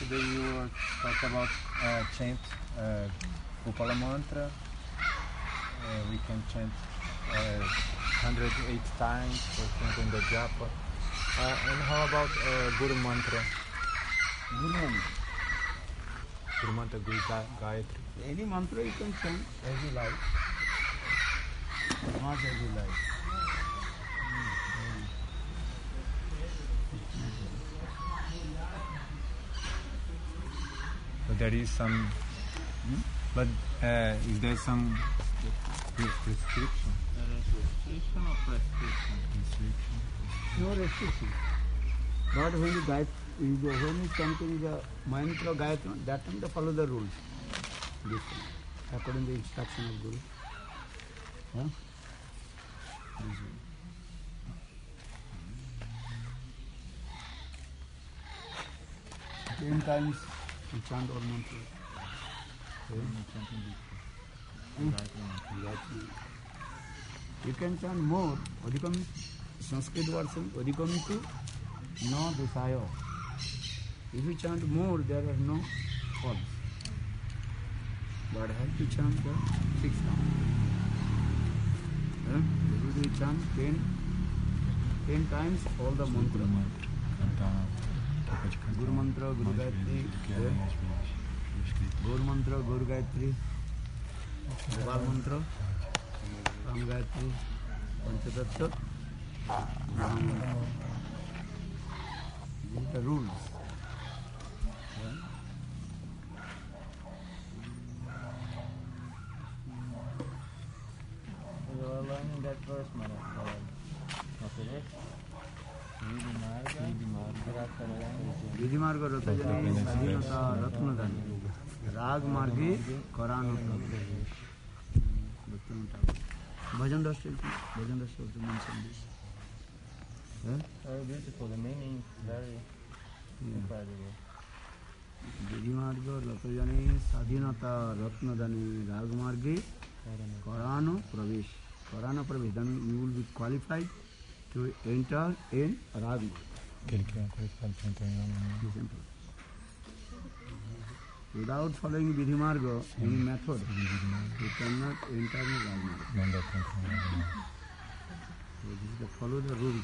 today you will talk about chant Gopala mantra. We can chant 108 times for chanting the japa. And how about Guru mantra? Guru mantra, Guru Gayatri. Any mantra you can chant as you like, as much as you like. So there is some, but is there some restriction? Restriction or prescription? No restriction. But when you chanting the mantra Gayatri, that time they follow the rules. This time, according to the instruction of Guru. Yeah? 10 times you chant all mantra. You can chant more. Adhikam, Sanskrit version, Adhikamtu no desire. If you chant more, there are no faults. But have to chant the 6 times. If you chant 10 times all the mantra. Guru mantra, Guru Gayatri, Guru mantra, Guru Gayatri, Gopal mantra, Ram Gayatri, Panchatattva. These are the rules. You are learning that verse, Maharaj. Okay. विधि मार्ग रतजनी स्वाधीनता रत्नदानी राग मार्गी करानो भजन रस also mentioned this. Very beautiful. The meaning is very incredible. विधि मार्ग रतजनी स्वाधीनता रत्नदानी राग मार्गी करानो प्रवेश. Karana प्रवेश. Then you will be qualified to enter in Rag. Without following Vidhi Marga, any method, you cannot enter in Rag Marga. So this is to follow the rules.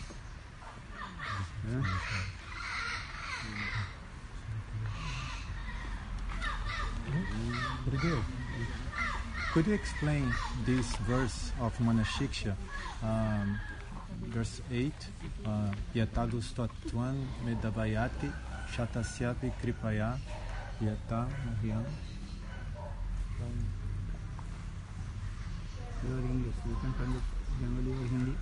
Gurudev, could you explain this verse of Manashiksha? Verse 8, Yatadu Statwan Medavayati Shatasyapi Kripaya Yata Mahyam. Your English, you can translate Bengali or Hindi.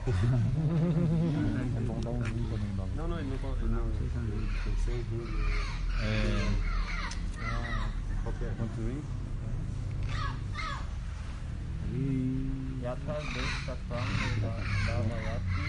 Okay, I want to read. Yatha Deshtatvam Davayati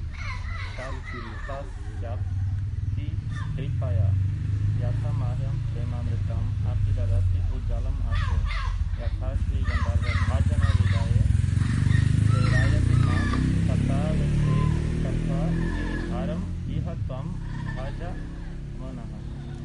Tasyapti Kripaya Yatha Mahyam Premamritam Api Dadati Ujjalam Ashe Yatha Sri Gandharva Bhajana Vidaye Rayati Mam Tata Vese Katha Haram Iha Tvam Bhaja Manaha.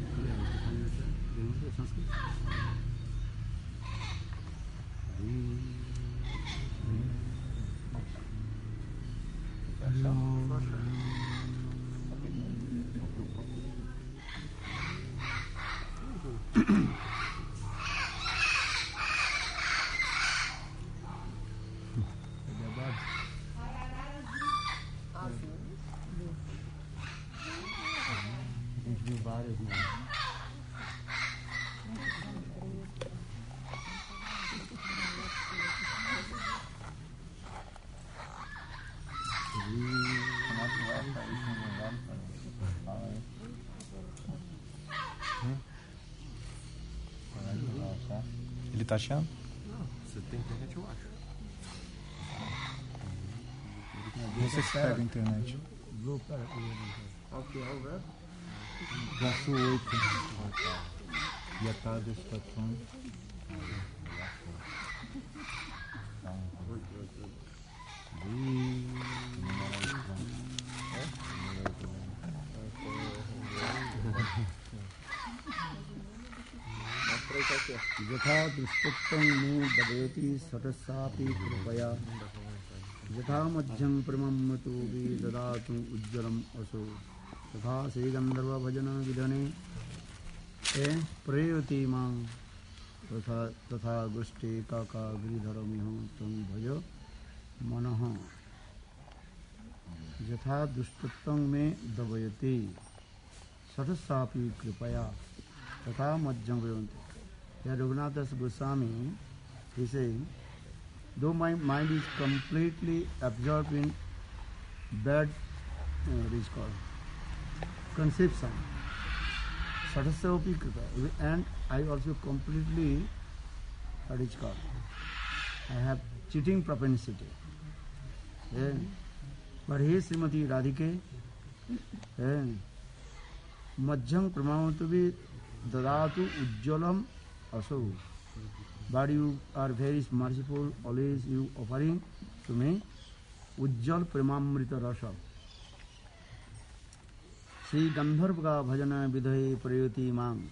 Ele tá achando? Você tem internet, eu acho. Você que pega a internet. Verso 8. Yatadu Statvam. यथा दृष्टत्वं मे ददयति सटसापि कृपया यथा मध्यं प्रमम्मतो वि ददातु उज्ज्वलम् असो तथा श्रीगन्धर्वभजनविधने प्रयति मां तथा गुष्टे काकागिरिधरमिह तं भज मनः यथा दुष्टत्वं मे दवयति सटसापि कृपया तथा मध्यम प्रमम्मतो. Here Raghunath Das Goswami is saying, though my mind is completely absorbed in bad, what is called, conception, Satasaopi Kripa, and I also completely, what is called, I have cheating propensity. Yeah. But here Srimati Radhike, Majjam Pramamatuvi Dadatu Ujjalam Aso. But you are very merciful, always you offering to me Ujjal Pramamrita Rasa. Sri Gandharva Bhajana Vidhaye Prayoti Mang.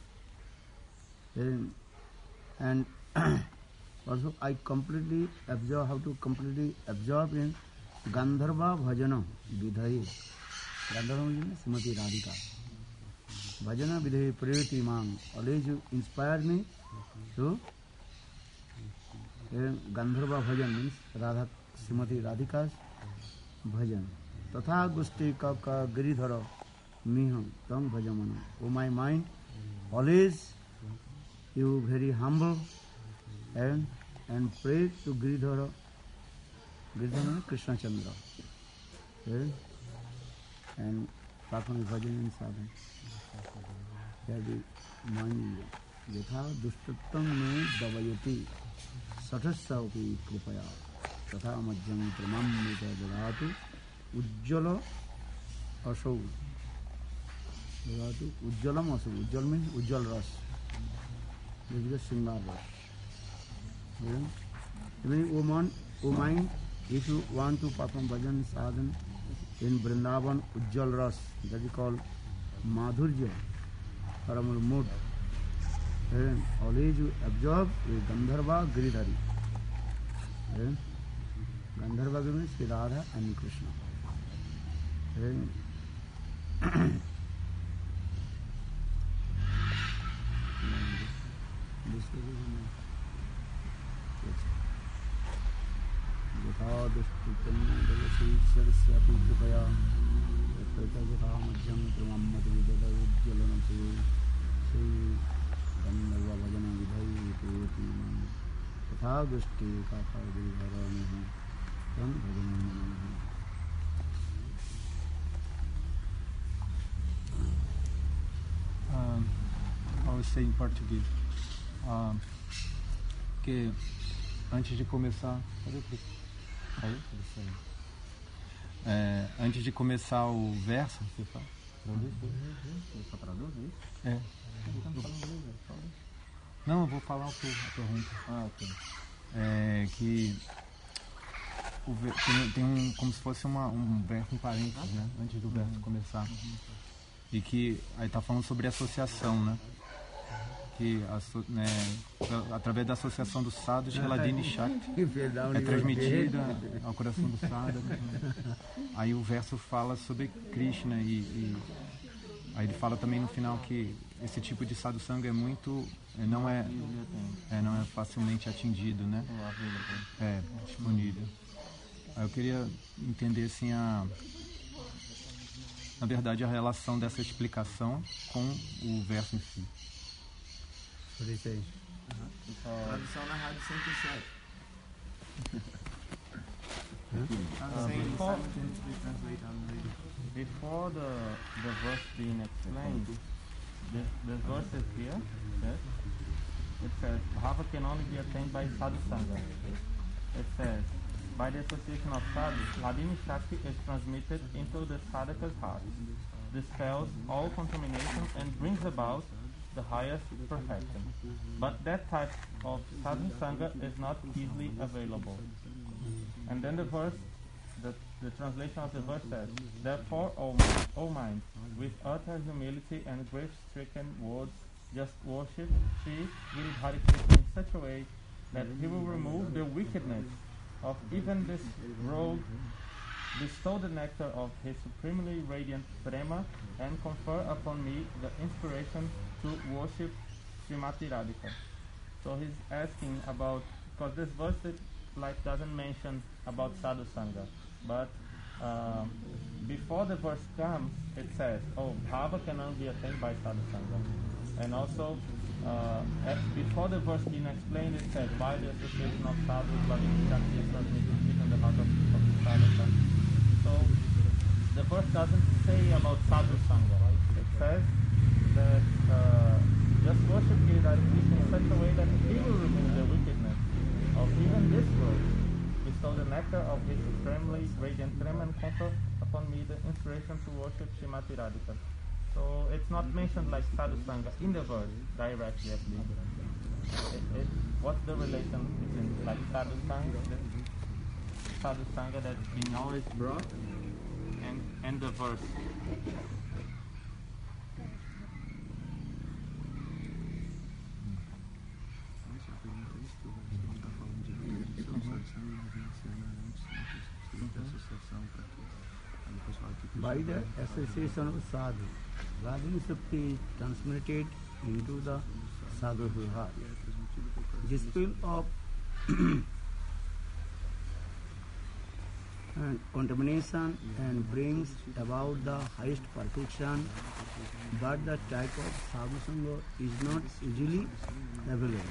And also I completely absorb, how to completely absorb in Gandharva Bhajana Vidhaye. Gandharva Bhajana Srimati Radhika. Bhajana Vidhaye Prayoti Mang. Always you inspire me to Gandharva Bhajan means Radha Srimati Radhika's Bhajan. Tatha Gusti Kaka Giridhara Miham Tam Bhajamana. O my mind, always you very humble and pray to Giridhara. Giridhara Krishna Chandra. And perform Bhajan and sadhana. Here the mind Yatha Dushtattam me Davayati Satasaupi Kripaya Tatha Majjam Pramamrita Dadatu Ujjala Asau. Dadatu Ujjalam Asau. Ujjal means Ujjal Ras. This is the Singar Ras. Even O mind, if you want to perform bhajan sadhan in Vrindavan Ujjal Ras, that is called Madhurya, Paramur mood. And always you absorb a Gandharva Giridhari. Gandharva Giridhari means Radha and Krishna. यथा दुष्टुतन्यदवशीश्वरस्यापि कृपया यथा मध्यं प्रमम्मतविददौज्ज्वलनसे श्री गन्धर्व भजन विधये प्रयति मां तथा गुष्टे काकागिरिधरमिह तं भज मनः. I will say em português que antes de começar, antes de começar o verso, você fala? Só traduz isso? É. Não, eu vou falar a pergunta. Ok. Que tem como se fosse um verso, um parênteses, né? Antes do verso começar. E que aí está falando sobre associação, né? Que através da associação dos sadhus, Heladini Shakti é transmitida ao coração do sadhu. Aí o verso fala sobre Krishna e aí ele fala também no final que esse tipo de sadhu sangha é muito, não é facilmente atingido, né? É disponível. Aí eu queria entender assim na verdade a relação dessa explicação com o verso em si. Tradução na rádio 107. Before the verse being explained, this verse is here. Yes? It says, Bhava can only be attained by sadhu sangha. It says, by the association of sadhus, Hladini Shakti is transmitted into the sadhaka's heart, dispels all contamination and brings about the highest perfection. But that type of sadhu sangha is not easily available. And then the verse, the translation of the verse says, therefore, O mind, with utter humility and grief-stricken words just worship Sri Giridhari Krishna in such a way that he will remove the wickedness of even this rogue, bestow the nectar of his supremely radiant prema, and confer upon me the inspiration to worship Srimati Radhika. So he's asking about, because this verse doesn't mention about sadhu sangha, but before the verse comes, it says, "Oh, bhava can only be attained by sadhu sangha," and also before the verse being explained, it says, "By the association of sadhus, loving Shakti is transmitted in the heart of the sadhaka." So the verse doesn't say about sadhu sangha, right? It says that just worship Giridhari Krishna in such a way that he will remove the wickedness of even this world, bestow the nectar of his supremely radiant prema, and confer upon me the inspiration to worship Srimati Radhika. So it's not mentioned like sadhu sangha in the verse directly, at least. What's the relation between like sadhu sangha that's being always brought and the verse? By the association of sadhu, Radhini Shakti is transmitted into the sadhu's heart. This field of contamination and brings about the highest perfection, but the type of sadhu sangha is not easily available.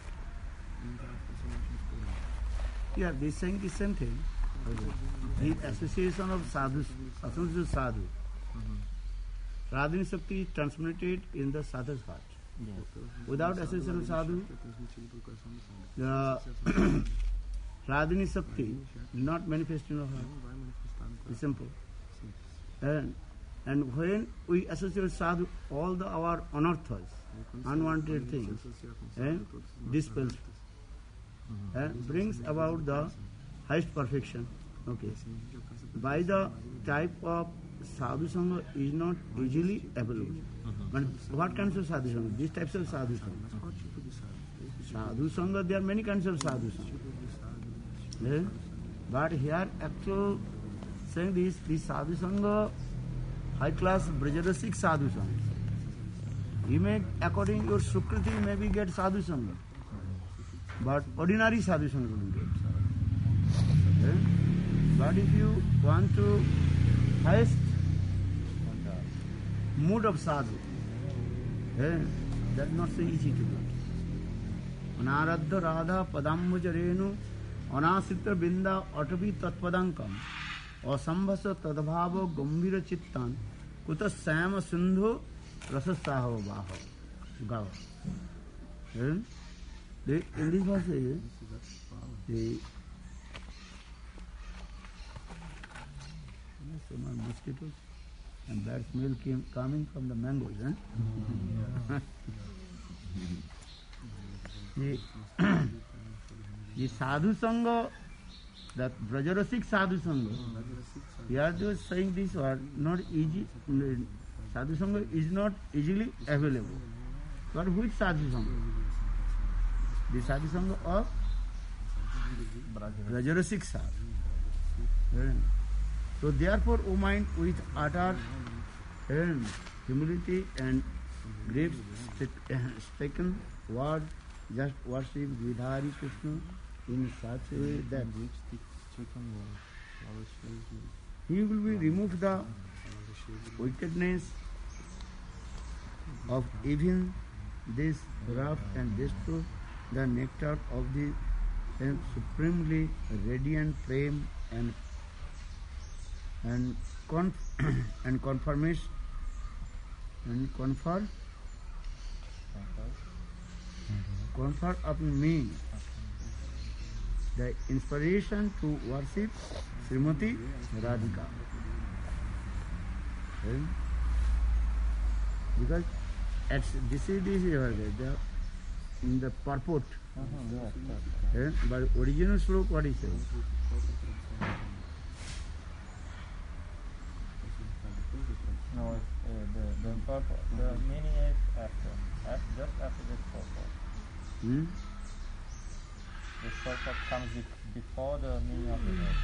Yeah, they saying the same thing. The association of sadhus, association of sadhu. Radhini Shakti is transmitted in the sadhu's heart. Yes. Without association of sadhu, the Radhini Shakti is not manifest in our heart. It's simple. And when we associate with sadhu, all our anarthas, unwanted things, dispels and brings about the highest perfection. Okay. By the type of sadhu sangha is not easily available. But what kinds of sadhu sangha? These types of sadhu sangha. Sadhu sangha, there are many kinds of sadhu sangha. But here actual saying this sadhu sangha, high class Brajarasic sadhu sangha. You may, according to your Sukriti, maybe get sadhu sangha. But ordinary sadhu sangha will get. But if you want to highest mood of sadhu, that's not so easy to get. Anaradha radha padammujarenu anasitra binda atavi tatpadankam asambhasa tadbhava gambhira chittan kutas sama sindhu rasasaho baho gava. In this verse, so many mosquitoes and bad smell coming from the mangoes. The sadhu sangha, that Brajarasic sadhu sangha, we are just saying this word, not easy. Sadhu sangha is not easily available. But which sadhu sangha? The sadhu sangha of Brajarasic sadhu. So therefore, O mind, with utter humility and grave stricken word, just worship Giridhari Krishna in such a way that he will be remove the wickedness of even this rough and destroy the nectar of the supremely radiant flame and confirmation and confer upon me the inspiration to worship Srimati Radhika. Because this is in the purport. But original slok, what is it? No, the meaning is after The shortcut comes before the meaning of the word.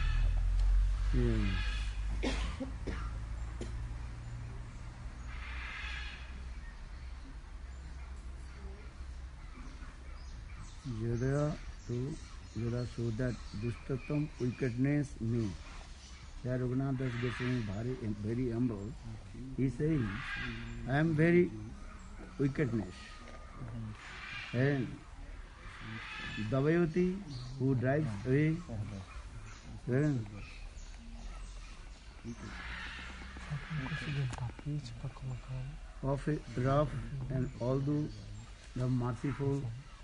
Yada so that dushtatam wickedness means. Here Raghunath Das getting very humble. He is saying, I am very wickedness. And Davayoti, who drives away of a rough and although the merciful.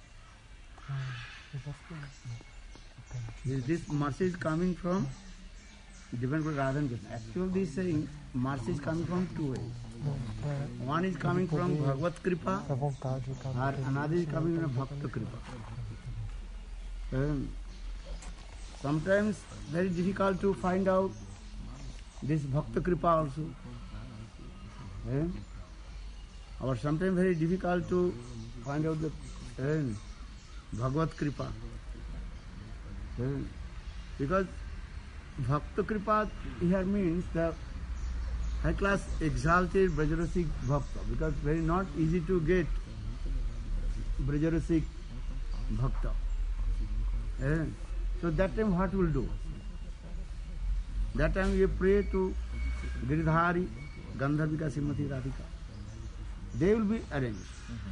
This mercy is coming from different Radha and Krishna. Actually, this saying mercy is coming from two ways. One is coming from Bhagavad Kripa, and another is coming from Bhakta Kripa. Sometimes very difficult to find out this Bhakta Kripa also. Or sometimes very difficult to find out the Bhagavad Kripa. Because Bhakta Kripa here means the high class exalted Brajarasik Bhakta, because very not easy to get Brajarasik Bhakta. So that time what will do? That time we pray to Giridhari, Gandharvika, Srimati Radhika. They will be arranged.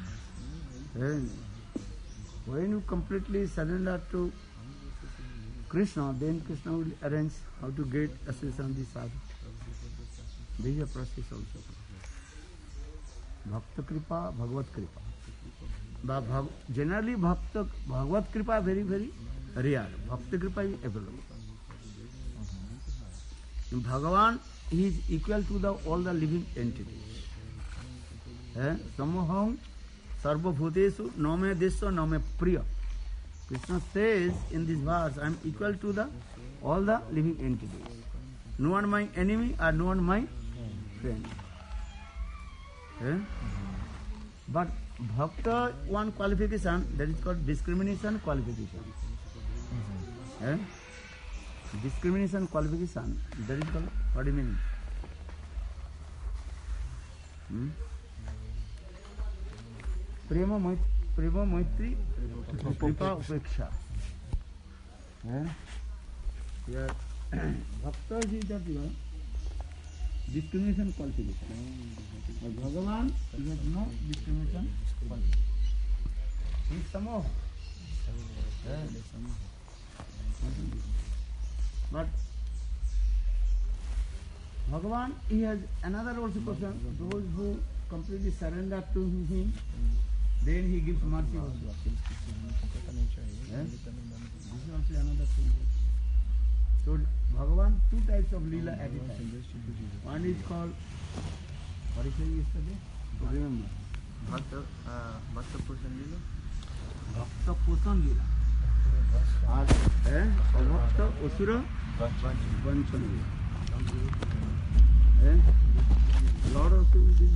When you completely surrender to Krishna, then Krishna will arrange how to get association of the sadhu. There is a process also. Bhakta Kripa, Bhagavad Kripa. Generally Bhagavad Kripa very, very rare. Bhakta Kripa is available. In Bhagavan, he is equal to all the living entities. Samoham sarva bhutesu name desya name priya. Krishna says in this verse, I am equal to all the living entities. No one my enemy or no one my friend. But Bhakta, one qualification, that is called discrimination qualification. Discrimination qualification, that is called, what do you mean? Prema Maitri Kripa Upeksha. Bhakta is that discrimination qualification. But Bhagavan, he has no discrimination qualification. He is Samoha. But Bhagavan, he has another also person, those who completely surrender to him, then he gives mercy also. This is also another thing. So Bhagavan, two types of Leela at a time. One is called, what did you say yesterday? Remember. Bhakta Poshan Leela? Bhakta Poshan Leela. Bhakta Asura Vanchan Leela. Lord also did this.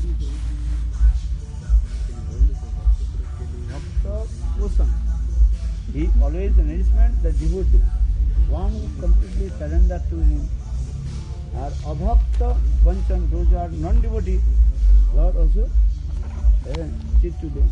Bhakta Poshan. He always nourishment the devotee. One who completely surrender to him. Or Abhakta Vanchan, those who are non-devotee, Lord also teach to them.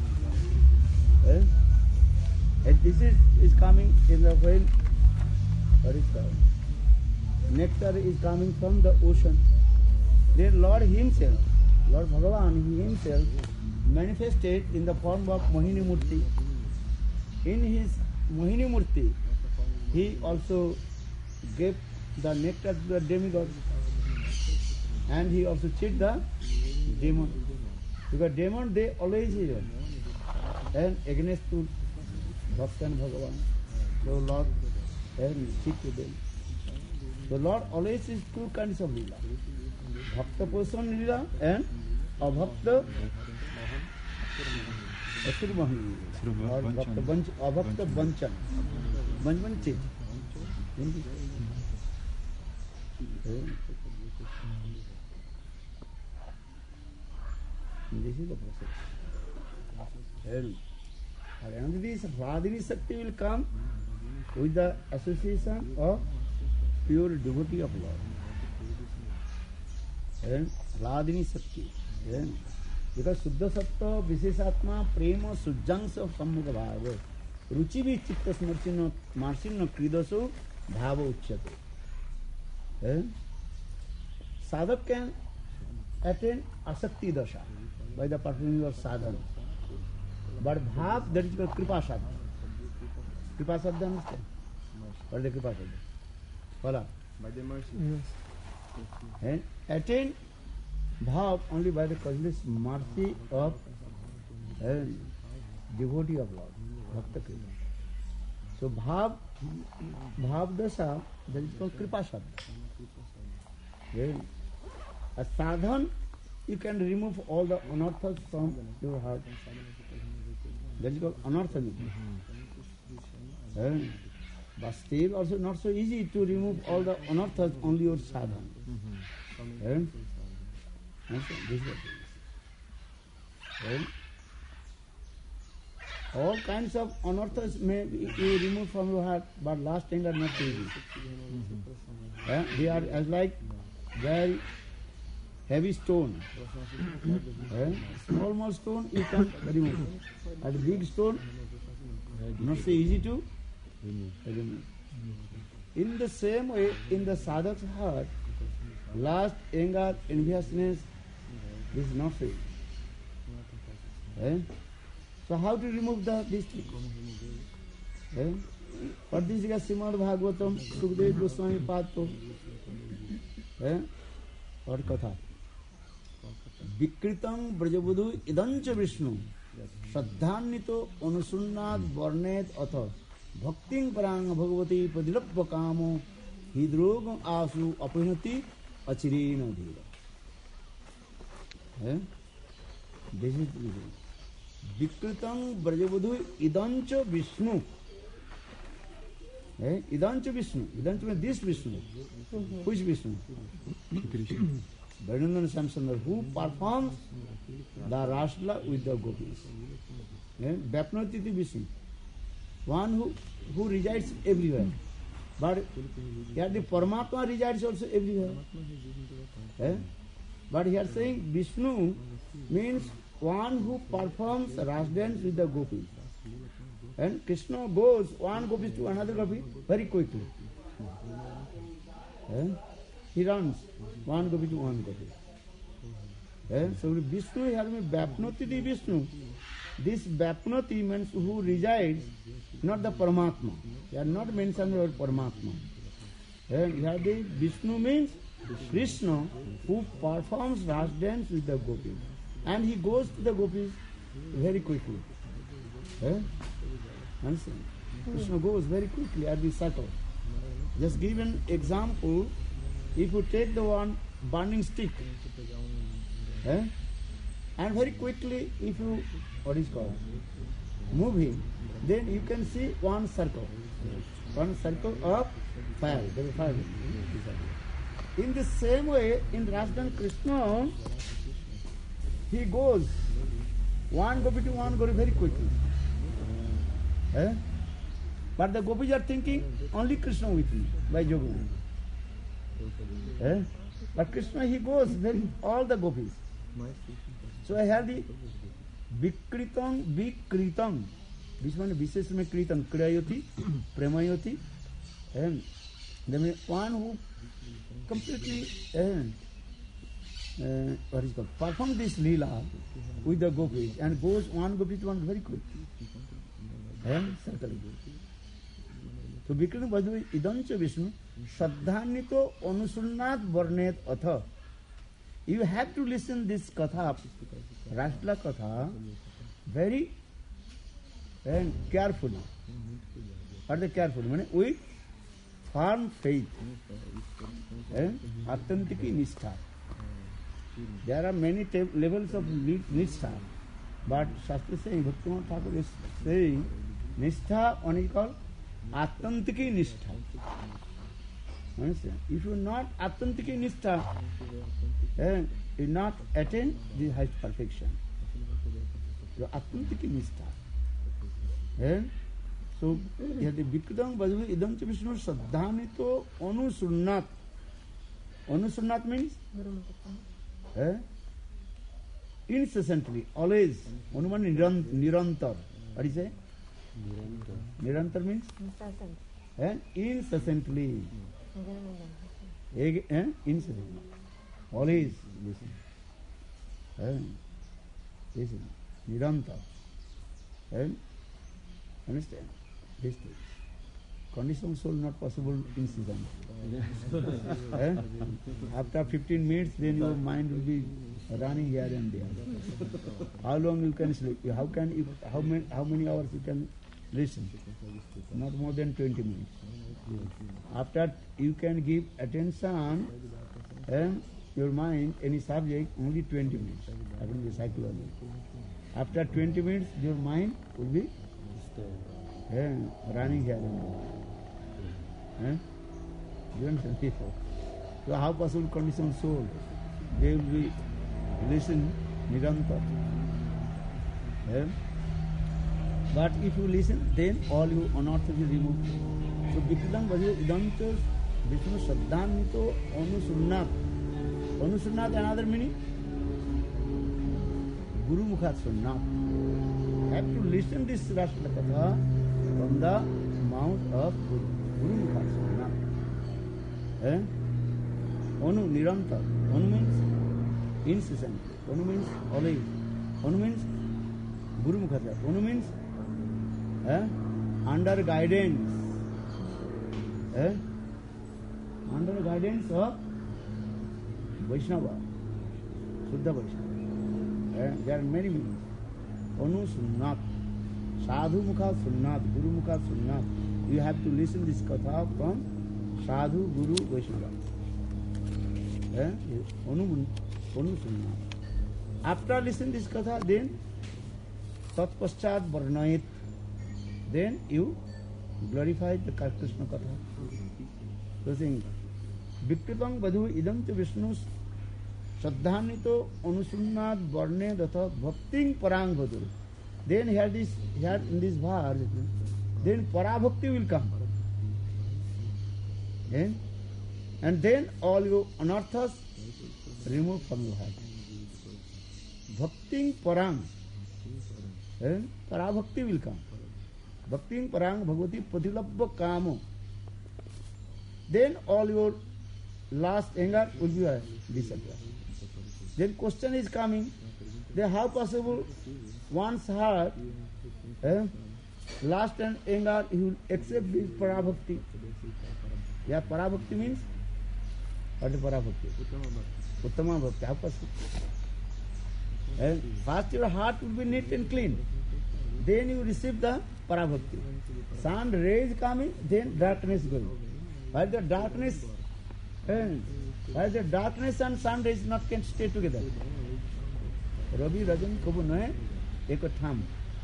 And this is coming in the when, what is called? Nectar is coming from the ocean. Then Lord himself, Lord Bhagavan, he himself manifested in the form of Mohini Murti. In his Mohini Murti, he also gave the nectar to the demigod, and he also cheated the demon. Because demon, they always hear and against to Bhakta and Bhagavan. So Lord cheat to them. So Lord always is two kinds of Leela. Bhakta Poshan Leela and Abhakta Asur Mahini or Abhakta Vanchan. Vanchan cheat. This is the process. And this Hladini Shakti will come with the association of pure devotee of Lord. And Hladini Shakti. And because Suddha Sattva Visheshatma Prema Sujjangsa Sammukha Bhava Ruchivi Chitta Marsinno Kridaso Bhava Uchyate. And sadhak can attain asakti dasha by the performing of sadhana. But bhav, that is called kripa sadhana. Kripa sadhana, understand? What is the kripa sadhana? Follow? By the mercy. Yes. And attain bhav only by the causeless mercy of devotee of Lord, Bhakta Kripa. So bhav dasha, that is called kripa sadhana. Yes. A sadhan, you can remove all the anarthas from your heart. That is called anarthani. But still also not so easy to remove all the anarthas, only your sadhan. And so this is what it is. All kinds of anarthas may you remove from your heart, but last thing are not easy. They are as like very heavy stone. Small stone you can remove. And big stone, not so easy to remove. In the same way, in the sadhak's heart, lust, anger, enviousness, this is not so easy. So how to remove these things? For this is Srimad Bhagavatam, Sukadeva Goswami Pato. What katha? Vikritam Brajabudhu Idancha Vishnu Shraddhanito Anusunnat Varnet Atha Bhakting Parang Bhagavati Padilabha Kamo Hidrogam Asu Apunati Achirena Dhira. This is Vikritam Brajabudhu Idancha Vishnu. Idancha Vishnu. Idancha means this Vishnu. Which Vishnu? Vaidyananda Samsundar, who performs the Rasla with the gopis. Vapnatiti Vishnu. One who resides everywhere. But here the Paramatma resides also everywhere. But here saying Vishnu means one who performs Ras dance with the gopis. And Krishna goes one gopi to another gopi very quickly. He runs one gopi to one gopi. So Vishnu here means Vapnoti Vishnu. This Vapnoti means who resides, not the Paramatma. They are not mentioned about Paramatma. And here the Vishnu means Krishna who performs Ras dance with the gopis. And he goes to the gopis very quickly. Understand? Krishna goes very quickly at the circle. Just give an example. If you take the one burning stick, and very quickly if you, move him, then you can see one circle of fire. There is fire. In the same way, in Rasdan Krishna, he goes one gopi to one gopi very quickly. But the gopis are thinking only Krishna with me by Joguna. But Krishna, he goes with all the gopis. So I have the Vikritam. This one Vishesh mein Kritam, Kriyayoti, Premayoti. And the one who completely perform this Leela with the gopis and goes one gopi to one very quick. Circling. So Vikritam Brajabudhu Idancha Vishnu Shraddhanito Anusunnat Varnet Atha. You have to listen this katha, Rasla katha, very carefully. What is carefully? With firm faith. Attantiki Nishtha. There are many levels of Nishtha. But Shastra is saying, Bhaktivinoda Thakur is saying, Nishtha, one is called Attantiki Nishtha. Understand? If you are not Attantiki Nishtha, you will not attain the highest perfection. You are Attantiki Nishtha. And so here the Vikritam Vajru Idam Cha Vishnu Saddhanito Anusunnat. Anusunnat means incessantly, always. Anuman Nirantar. What do you say? Nirantar means? Incessantly. Incessantly. Always listen. Listen. Nirantar. Understand? This thing. Conditioned soul not possible incident. After 15 minutes, then your mind will be running here and there. How long you can sleep? How many hours you can listen? Not more than 20 minutes. After you can give attention and your mind, any subject, only 20 minutes. According to psychology. After 20 minutes, your mind will be running here and there. You understand? So how possible conditioned soul? They will be listen Nirantar. But if you listen, then all your unearth will be removed. So Vikritam Vajra Idamcha Vishnu Saddhanito Anusunnat. Anusunnat another meaning? Guru Mukha Sunnat. Have to listen this Rashtra Katha from the mouth of Guru. Guru Mukha Sunnat. Anu Nirantar. Anu means incessantly. Anu means always. Anu means Guru Mukha Sunnat. Anu means under guidance. Under guidance of Vaishnava, Shuddha Vaishnava. There are many meanings. Anu Sunnat, Sadhu Mukha Sunnat, Guru Mukha Sunnat. You have to listen this katha from Sadhu, Guru, Vaishnava. Anu Sunnat. After listening this katha, then Tat Paschat Varnayit. Then you glorify the Krishna katha. So saying, Vikritam Vadhu Idam Cha Vishnu Saddhanito Anusunnat Varne Datha Bhakting Parang Vadhu. Then here in this verse, then Parabhakti will come. And then all your anarthas removed from your heart. Bhakting Parang. Parabhakti will come. Bhakting Parang Bhagavati Padilabha Kamo. Then all your last anger will be disappear. Then question is coming, then how possible one's heart, last and anger, he will accept this parabhakti. Yeah, parabhakti means? What is parabhakti? Uttama bhakti. How possible? First your heart will be neat and clean. Then you receive the parabhakti. Sun rays coming, then darkness going. While the darkness and sun rays not can stay together. Ravi Rajan Kabu Noe Eko Tham.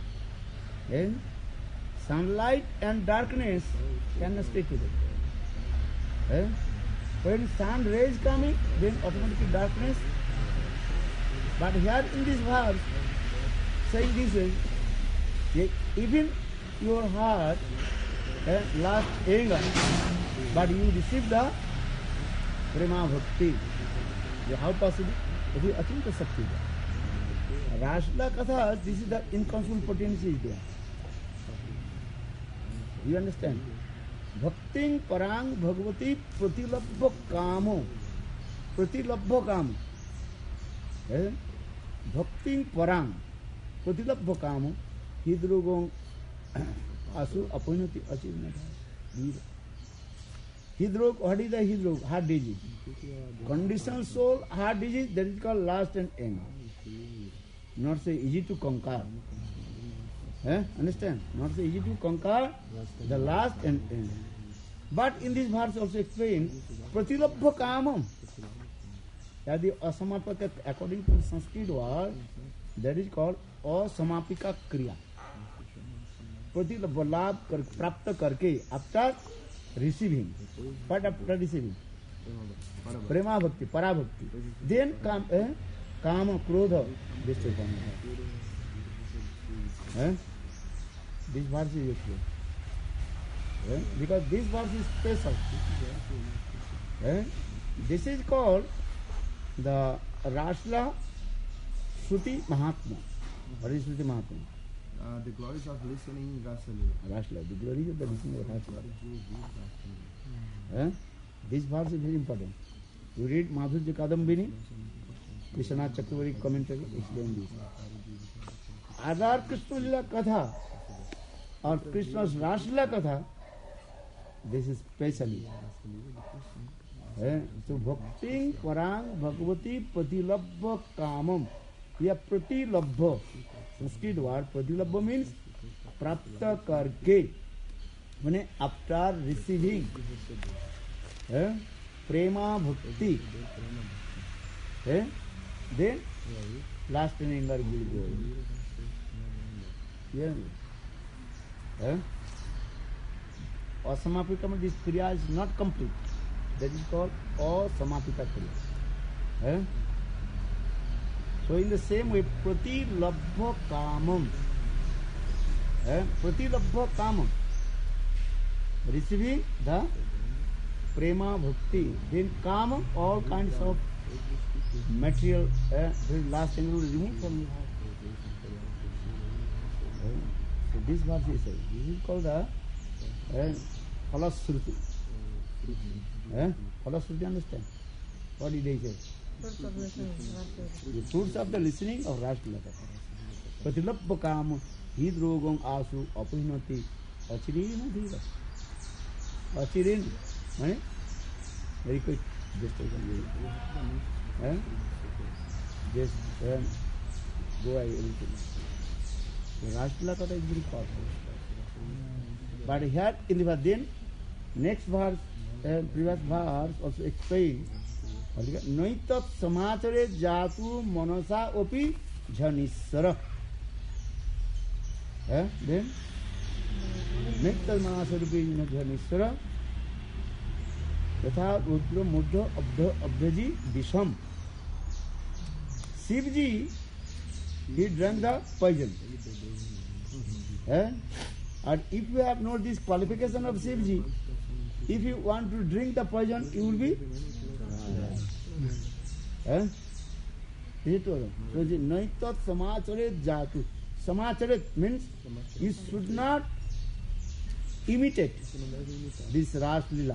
Sunlight and darkness cannot stay together. When sun rays coming, then automatically darkness. But here in this verse, saying this way, even your heart last anger, but you receive the Prema Bhakti. How possible? It is Achinta Sakti. Rashla Katha, this is the inconceivable potency is there. You understand? Bhakting Parang Bhagavati Pratilabha Kamo. Pratilabha Kamo. Bhakting Parang Pratilabha Kamo. Hidrogong Asu Apunati Achivnata. Hidrog, what is the hidrog? Heart disease. Conditional soul, heart disease, that is called lust and anger. Not so easy to conquer. Understand? Not so easy to conquer the lust and anger. But in this verse also explained, Pratilabha Kamam. That is asamapika, according to the Sanskrit word, that is called asamapika kriya. Pratilabha labh prapta karke, after receiving. What after receiving? Prema bhakti, para bhakti. Then kama, krodha, destroy kama. This verse is useful. Because this verse is special. This is called the Rashla Shruti Mahatma. What is Shruti Mahatma? The glories of listening Rasalila. Rashla, the glories of the listening of Rashla. This verse is very important. You read Madhurya Kadambini, Krishna Chakravarti commentary, explain this. Other Krishna Lila Katha or Krishna's Rashla Katha, this is specially. So Bhakti Parang Bhagavati Pratilabha Kamam. या प्रतिलब्ध Sanskrit word प्रतिलब्ध means प्राप्त करके माने after receiving प्रेमा भक्ति then last in anger will go. Asamapita means this kriya is not complete. That is called asamapita kriya. So in the same way, pratilabha kamam. Pratilabha kamam. Receiving the prema bhakti. Then kama, all kinds of material, last thing will remove from the heart. So this verse is this is called the Phalasruti. Phalasruti, understand? What did they say? The fruits of the listening of Rashlaka. Pratilabha kama hidrogam asu apuhinati achirina dhira. Achirin, very quick. Just take one. Just go away everything. The Rashlaka is very powerful. But here in the then next verse, previous verse also explains. Noitat samachare jatu manasa opi jhanisara. Then Noitat manasa opi jhanisara. Yatha rudra mudra abdhaji disham. Shivji, he drank the poison. And if you have not this qualification of Shivji, if you want to drink the poison, you will be So Naitat Samachare Jatu. Samachare means you should not imitate this Ras Lila.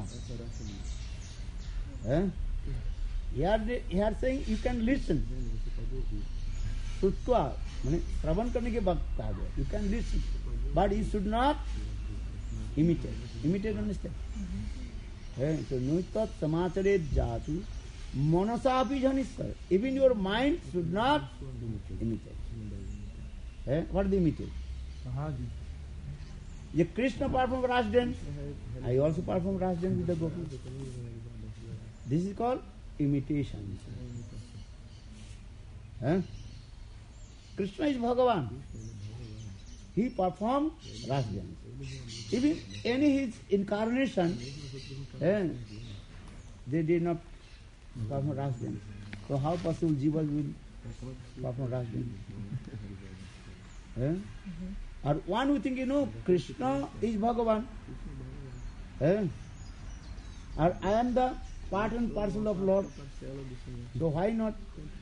Here saying you can listen. Sutva, Shravan karne ke bhakt kaha gaya. You can listen, but you should not imitate. Imitate, understand? So Naitat Samachare Jatu. Manasapi Janisar. Even your mind should not imitate. What do you imitate? If Krishna performed Ras dance, I also perform Ras dance with the gopis. This is called imitation. Krishna is Bhagavan. He performed Ras dance. Even any his incarnation, they did not perform Ras dance. So how possible Jivas will perform Ras dance? Or one who think, Krishna is Bhagavan. Or I am the part and parcel of Lord. So why not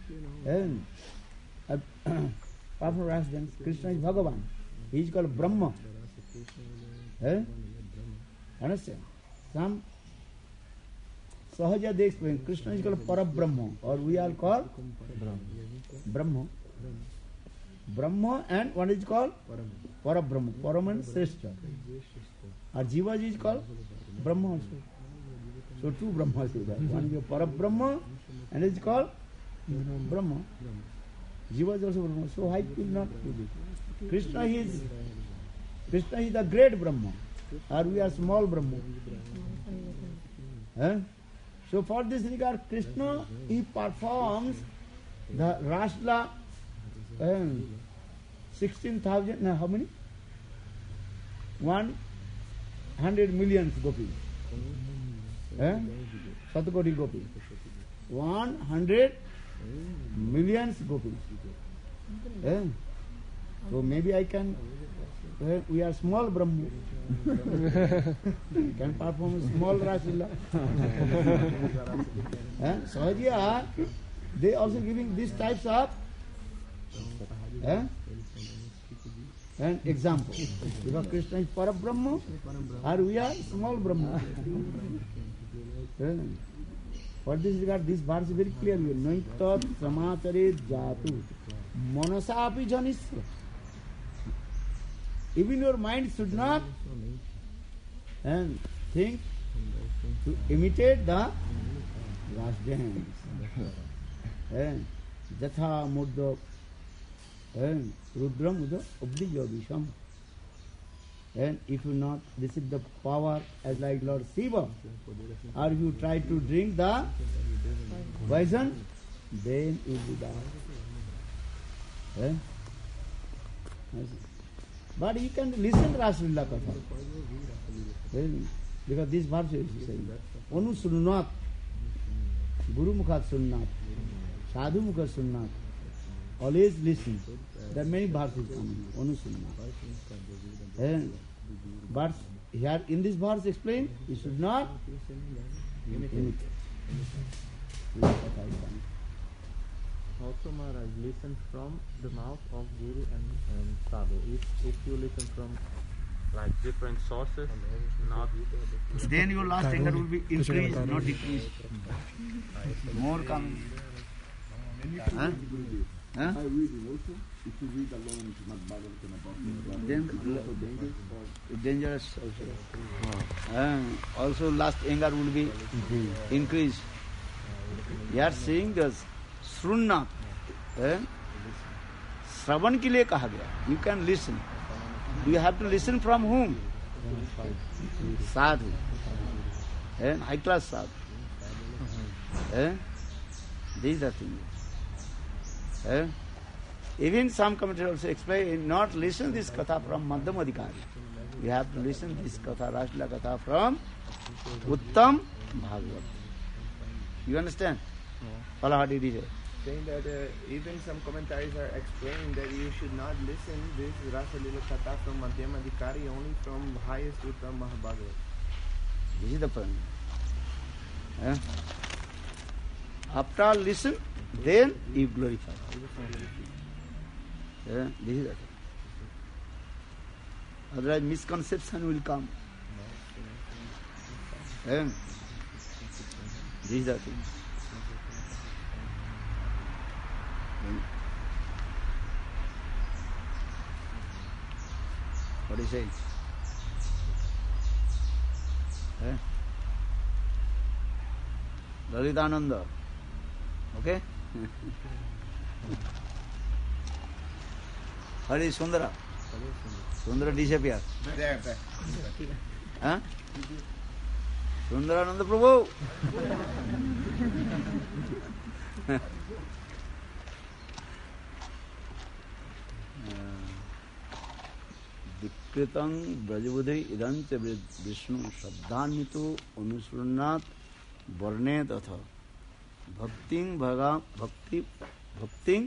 perform Ras dance? Krishna is Bhagavan. He is called Brahma. Understand? Some Sahaja they explain Krishna is called Parabrahma, or we are called Brahma. Brahma and what is called Parabrahma. Paraman Sreshta. Our Jiva is called Brahma also. So two Brahmas is there. One is Parabrahma and it is called Brahma. Jiva is also Brahma. So I could not do this. Krishna is the great Brahma, or we are small Brahma. So for this regard, Krishna, he performs the Rashla 16,000, how many? 100 million gopis. Satakoti gopis. 100 million gopis. So maybe I can we are small Brahma. We can perform small Raslila. Sahajiya, they also giving these types of an example. Because Krishna is Para Brahma, or we are small Brahma. For this regard, this verse is very clear. Naitat samachare jatu manasa api janisya. Even your mind should not think to imitate the last dance. Jatha mudda rudram uda obdiya visham. And if you not receive the power as like Lord Shiva, or if you try to drink the poison, then you will die. But you can listen to Rasalila Katha. Because this verse is saying, Onu Sunnat, Guru Mukhat Sunnat, Sadhu Mukhat Sunnat. Always listen. There are many verses coming. Onu Sunnat. But here in this verse explained, you should not imitate. Also, Maharaj, listen from the mouth of Guru and Sadhu. If you listen from like different sources, not then your last anger will be increased, not decreased. More coming. I read it also. If you read alone, it's not Bhagavatam about Then dangerous also. Also last anger will be increased. You are saying this Srunna. Shravan ke liye kaha gaya. You can listen. You have to listen from whom? Sadhu. High class sadhu. These are things. Even some commentators also explain, not listen this katha from Madhyam Adhikari. You have to listen this katha, Raslila katha from Uttam Bhagavat. You understand? How did he say? Saying that even some commentaries are explaining that you should not listen this Rasalila Katha from Madhyam Adhikari, only from highest Uttam Mahabhagavat. This is the point. After listen, then you glorify. This is the thing. Otherwise misconception will come. This is the thing. What do you say? Lalitananda. Okay? Hari Sundara. Sundara disappear. Huh? Sundarananda Prabhu. Vikritang Brajabudhi Idanta Vishnu Shabdhanito Anusurnat Varnet Atha Bhakting Bhaga Bhakting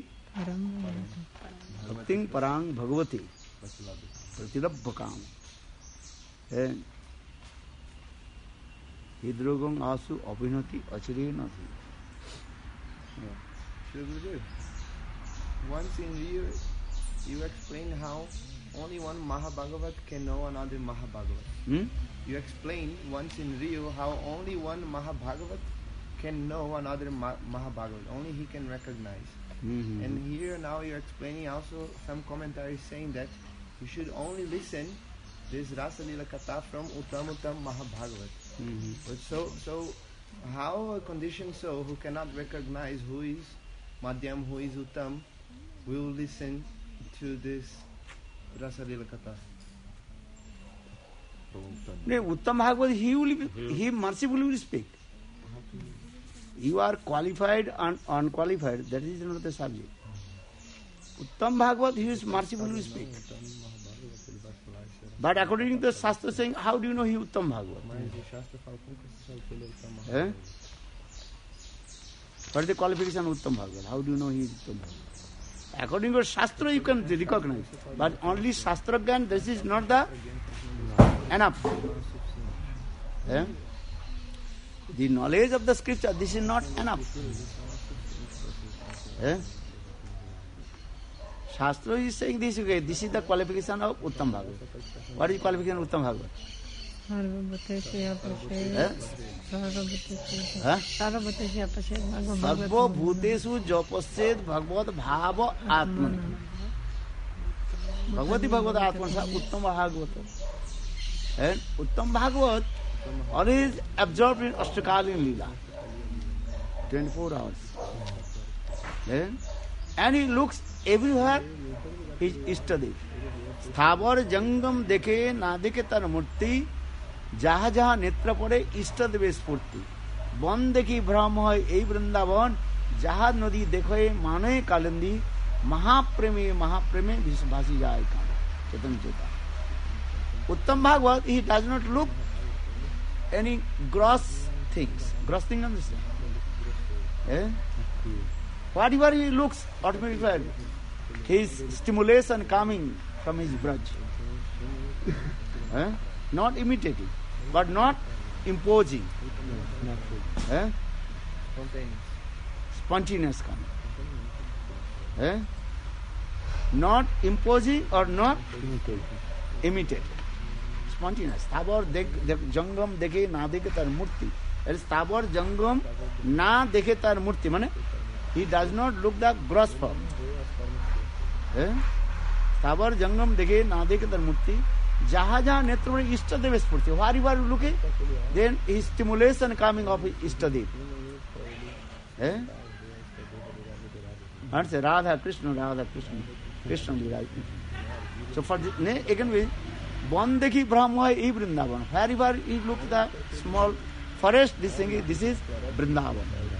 Parang Bhagavati Pratilabhakam Hidrogam Asu Abhinati Achirinati. Once in Rio, you explain how only one Mahabhagavat can know another Mahabhagavat. You explain once in Rio how only one Mahabhagavat can know another Mahabhagavat. Only he can recognize. And here now you're explaining also some commentaries saying that you should only listen this Rasalila Katha from Uttam Mahabhagavat. But so how a conditioned soul who cannot recognize who is Madhyam, who is Uttam, will listen to this Rasalila Katha? Uttam Bhagavad, he mercifully will speak. You are qualified and unqualified, that is not the subject. Uttam Bhagavad, he is mercifully will speak. But according to the Shastra saying, how do you know he is Uttam Bhagavad? What is the qualification of Uttam Bhagavad? How do you know he is Uttam Bhagavad? According to Shastra, you can recognize. But only Shastra Gyan, this is not the enough. The knowledge of the scripture, this is not enough. Shastra is saying this, okay, this is the qualification of Uttam Bhagavat. What is qualification of Uttam Bhagavat? Sarva bhutesu japased bhagavad bhava atmani. Bhagavati bhagavad atman sa Uttam Bhagavat. And Uttam Bhagavat always absorbed in Ashtakalin Leela. 24 hours. And he looks everywhere his Ishtadev. Sthavar jangam dekhe na dekhe tar murti jaha jaha netra pore Ishtadev spurti. Bon dekhi brahma hoy ei Vrindavan jaha nadi dekhe manoe kalandi mahapreme bhasi jai kanda. Chaitanya Cheta. Uttam Bhagavat, he does not look any gross things. Gross thing, understand? Whatever he looks, automatically his stimulation coming from his braj. Not imitating, but not imposing. Spontaneous coming. Not imposing or not imitating. Spontaneous. Thabar jangam dekhe na dekhe tar murti. That is Thabar jangam na dekhe tar murti. Mane, he does not look the gross form. Thabar jangam dekhe na dekhe tar murti. Jaha jaha netra pore Ishtadev spurti. Wherever you look, then his stimulation coming of Ishtadev. And say Radha Krishna, Krishna Lila. So for this, again we Bon dekhi Brahma is Vrindavan. Wherever you look the small forest, this is Vrindavan.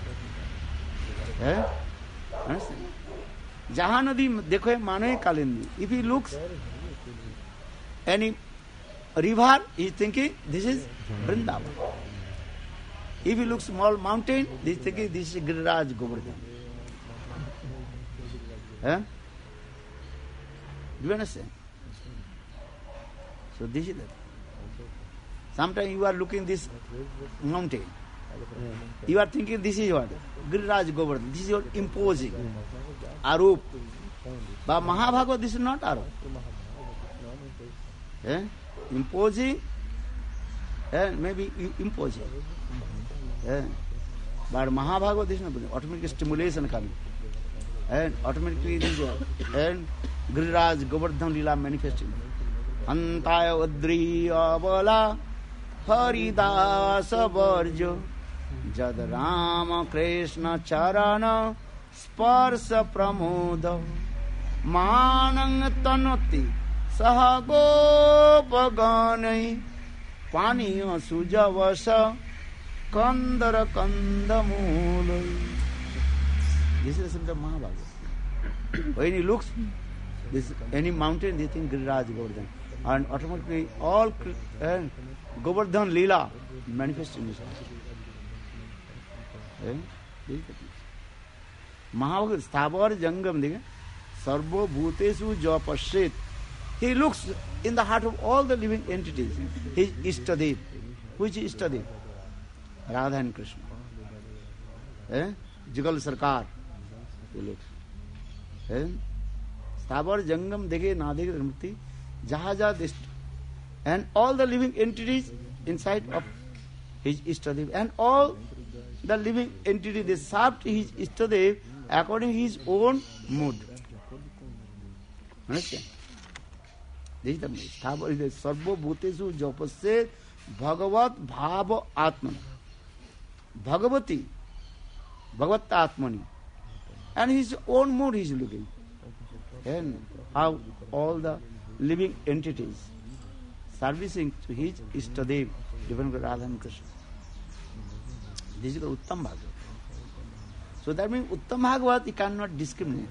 Understand? Jaha nadi dekho manoe kalindi. If he looks any river, he is thinking this is Vrindavan. If he looks small mountain, he is thinking this is Giriraj Govardhan. Do you understand? So this is that. Sometimes you are looking this mountain. You are thinking this is what? Giriraj Govardhan. This is your imposing. Arup. But Mahabhagavad, this is not Arup. Imposing and maybe imposing. But Mahabhagavad, this is not automatic stimulation coming. And automatically this is and Giriraj Govardhan Lila manifesting. Antaya Udriya Bala Haridasa Varjo Jad Rama Krishna Charana Sparsa Pramoda Manang Tanoti Sahagopaganai Paniya Sujavasa Kandara Kandamulai. This is the Mahabharata. When he looks, this any mountain, they think Giriraj Govardhan. And automatically all Govardhan Leela manifest in his life. Mahabharata, Sthavar Jangam, Sarva Bhutesu Japashet. He looks in the heart of all the living entities. His Ishtadev. Which is Ishtadev? Radha and Krishna. Jugal Sarkar. He looks. Sthavar Jangam Dekhe Na Dekhe Murti. Jahaja this. And all the living entities inside of his Ishtadev. And all the living entities, they served his Ishtadev according to his own mood. Understand? This is the meaning. Sthavar is the Sarva Bhutesu Japasya Bhagavat Bhava Atman. Bhagavati. Bhagavat Atmani. And his own mood he is looking. And how all the living entities servicing to his Ishtadev, different from Radha and Krishna. This is the Uttam Bhagavat. So that means Uttam Bhagavat, he cannot discriminate.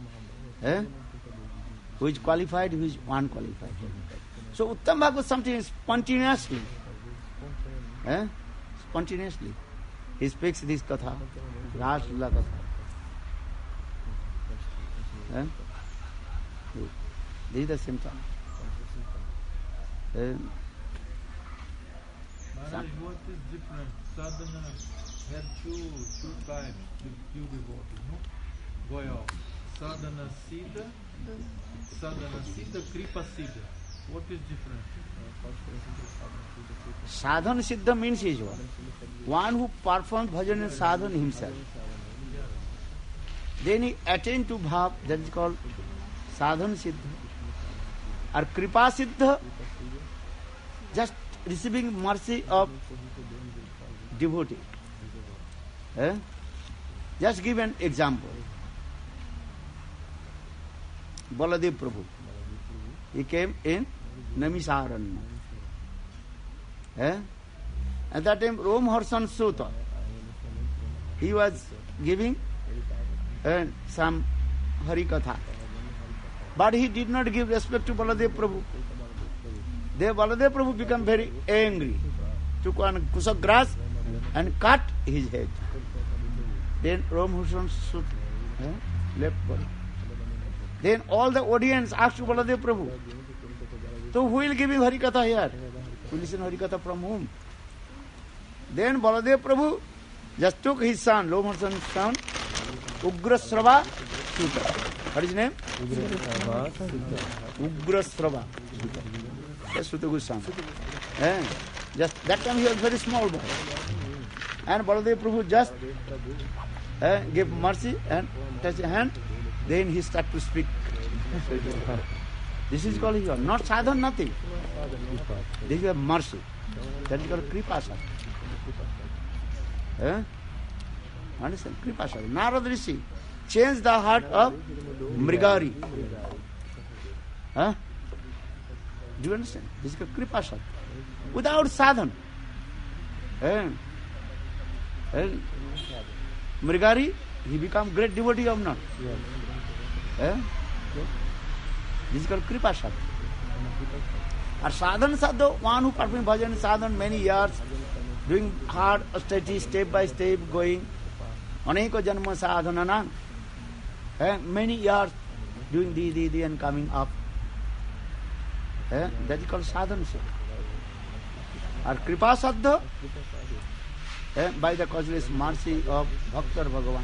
Who is qualified, who is unqualified. So Uttam Bhagavat something spontaneously. Spontaneously. He speaks this katha, Ras Lila katha. This is the symptom. Maharaj, what is different? Sadhana had two types, the few devotees, no? Goya. Sadhana Siddha, Kripa Siddha. What is different? Sadhana Siddha means is one who performs bhajan and sadhana himself. Then he attains to bhav, that is called sadhana siddha. Or kripa siddha, just receiving mercy of devotee. Just give an example. Baladev Prabhu. He came in Namisaranya. At that time, Romharsan Sutta, he was giving some Harikatha. But he did not give respect to Baladev Prabhu. Then Baladev Prabhu became very angry. Took one kusak grass and cut his head. Then Romharsan Sutta left body. Then all the audience asked Baladev Prabhu, so who will give him Harikatha here? We listen Harikatha from whom? Then Baladev Prabhu just took his son, Romharsan's son, Ugrasrava Sutta. What is his name? Ugrasrava Sutta. That's Sutta Goswami. Just that time he was very small boy. And Baladev Prabhu just gave mercy and touched his hand. Then he started to speak. This is called his not sadhana, nothing. This is mercy. That is called kripa sadhana. Understand? Kripa sadhana. Narada Rishi changed the heart of Mrigari. Do you understand? This is called kripa sadhana. Without sadhana. Mrigari, he become great devotee of not. This is called kripa sadhana. Or sadhana sadhana, one who performs bhajan sadhana many years, doing hard study, step by step, going, aneko janma sadhana, many years doing the and coming up. That is called sadhana sadhana. Or kripa sadhana, by the causeless mercy of Bhaktar Bhagavan.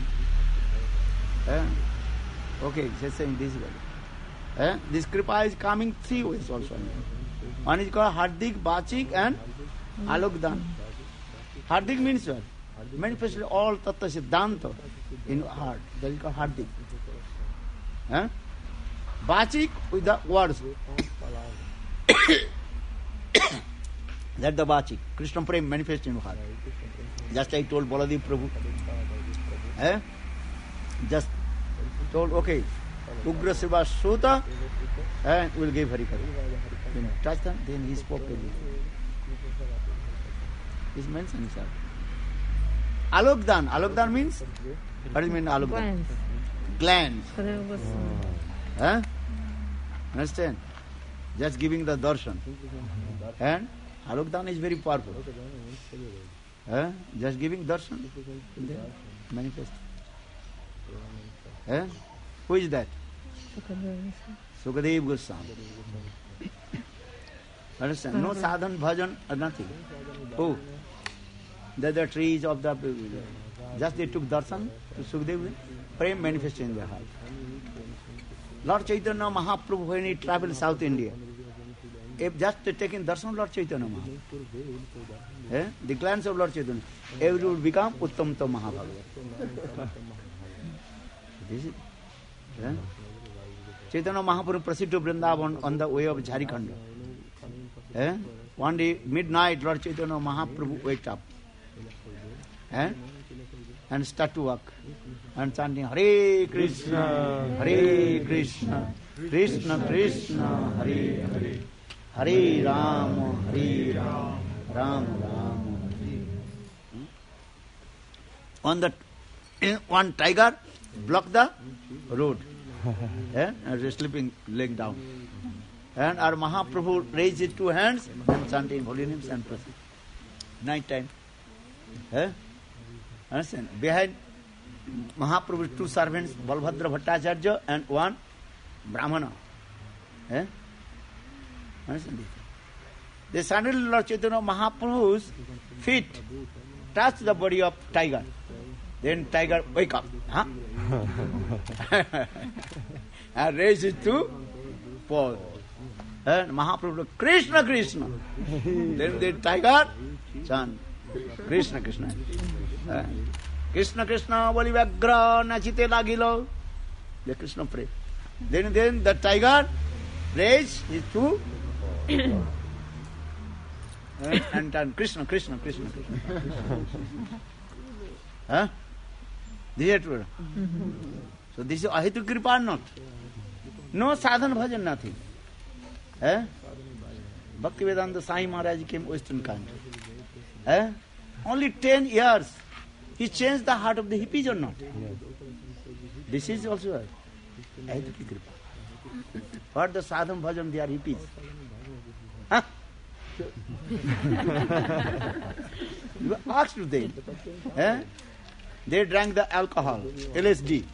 Okay, just saying this way. This kripa is coming three ways also. One is called Hardik, Bachik and Alokdan. Hardik means what? Manifestly all Tattva Siddhanta in heart. That is called Hardik. Bachik with the words. That's the Bachik. Krishna Prem manifest in heart. Just I told Baladev Prabhu. Just told, okay, Ugra Siva Sutta, and we'll give Harikatha. When touch them, then he spoke to me. This mentions himself. Alokdan. Alokdan means? What does it mean, Alokdan? Glance. Understand? Just giving the darshan. And Alokdan is very powerful. Just giving darshan, then manifest. Who is that? Sukadev Goswami. Understand? No sadhan, bhajan, or nothing. Oh, the trees of the... Just they took darshan to Sukadev, prem manifested in their heart. Lord Chaitanya Mahaprabhu, when he traveled South India, if just taking darshan Lord Chaitanya Mahaprabhu, the glance of Lord Chaitanya, every would become Uttam to Mahabhagavad. This is... Chaitanya Mahaprabhu proceeded to Vrindavan on the way of Jharkhand. One day, midnight, Lord Chaitanya Mahaprabhu waked up and started to walk and chanting Hare Krishna, Krishna Krishna, Hare Hare, Hare Rama, Rama Rama, Hare. One tiger blocked the road. And sleeping, laying down. And our Mahaprabhu raised his two hands and chanting holy names and proceed. Night time. Understand? Behind Mahaprabhu's two servants, Balbhadra Bhattacharya and one Brahmana. Understand this? They suddenly Lord Chaitanya Mahaprabhu's feet touch the body of tiger. Then tiger wake up. And raise it to paw. And Mahaprabhu, Krishna, Krishna. Then the tiger chant, Krishna, Krishna. Krishna, Krishna, boli vyagra, nachite lagilo. The Krishna pray. Then the tiger raise his two and turn Krishna, Krishna, Krishna, Krishna. This is true. So this is Ahitu Kripa or not? No sadhana bhajan, nothing. Bhaktivedanta Sai Maharaj came Western country. Only 10 years. He changed the heart of the hippies or not? This is also Ahitu Kripa. For the sadhana bhajan, they are hippies. You asked them. They drank the alcohol, LSD.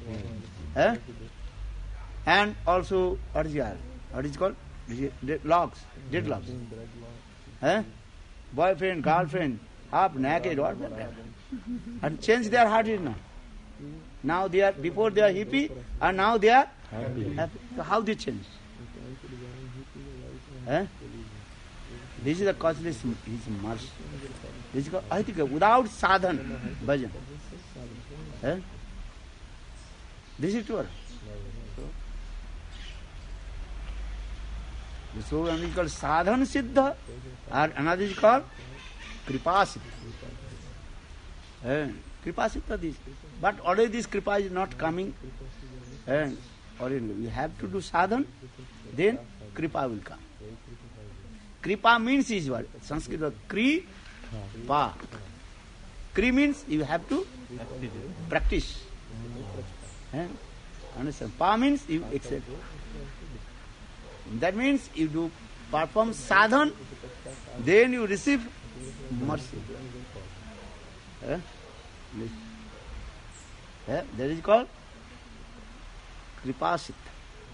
And also, what is it called? Deadlocks. Boyfriend, girlfriend, half naked, whatever. And change their heart is not. Now they are, before they are hippie, and now they are happy. So how they change? This is the causeless, his mercy. This is called, I think, without sadhana, bhajan. This is true. So one is called sadhana siddha, or another is called kripa siddha. Kripa siddha this. But already this kripa is not coming. Already you have to do sadhana, then kripa will come. Kripa means is what? Sanskrit of kri, pa. Kri means you have to practice. Understand? Pa means you accept. That means you do perform sadhana, then you receive mercy. That is called kripa siddha.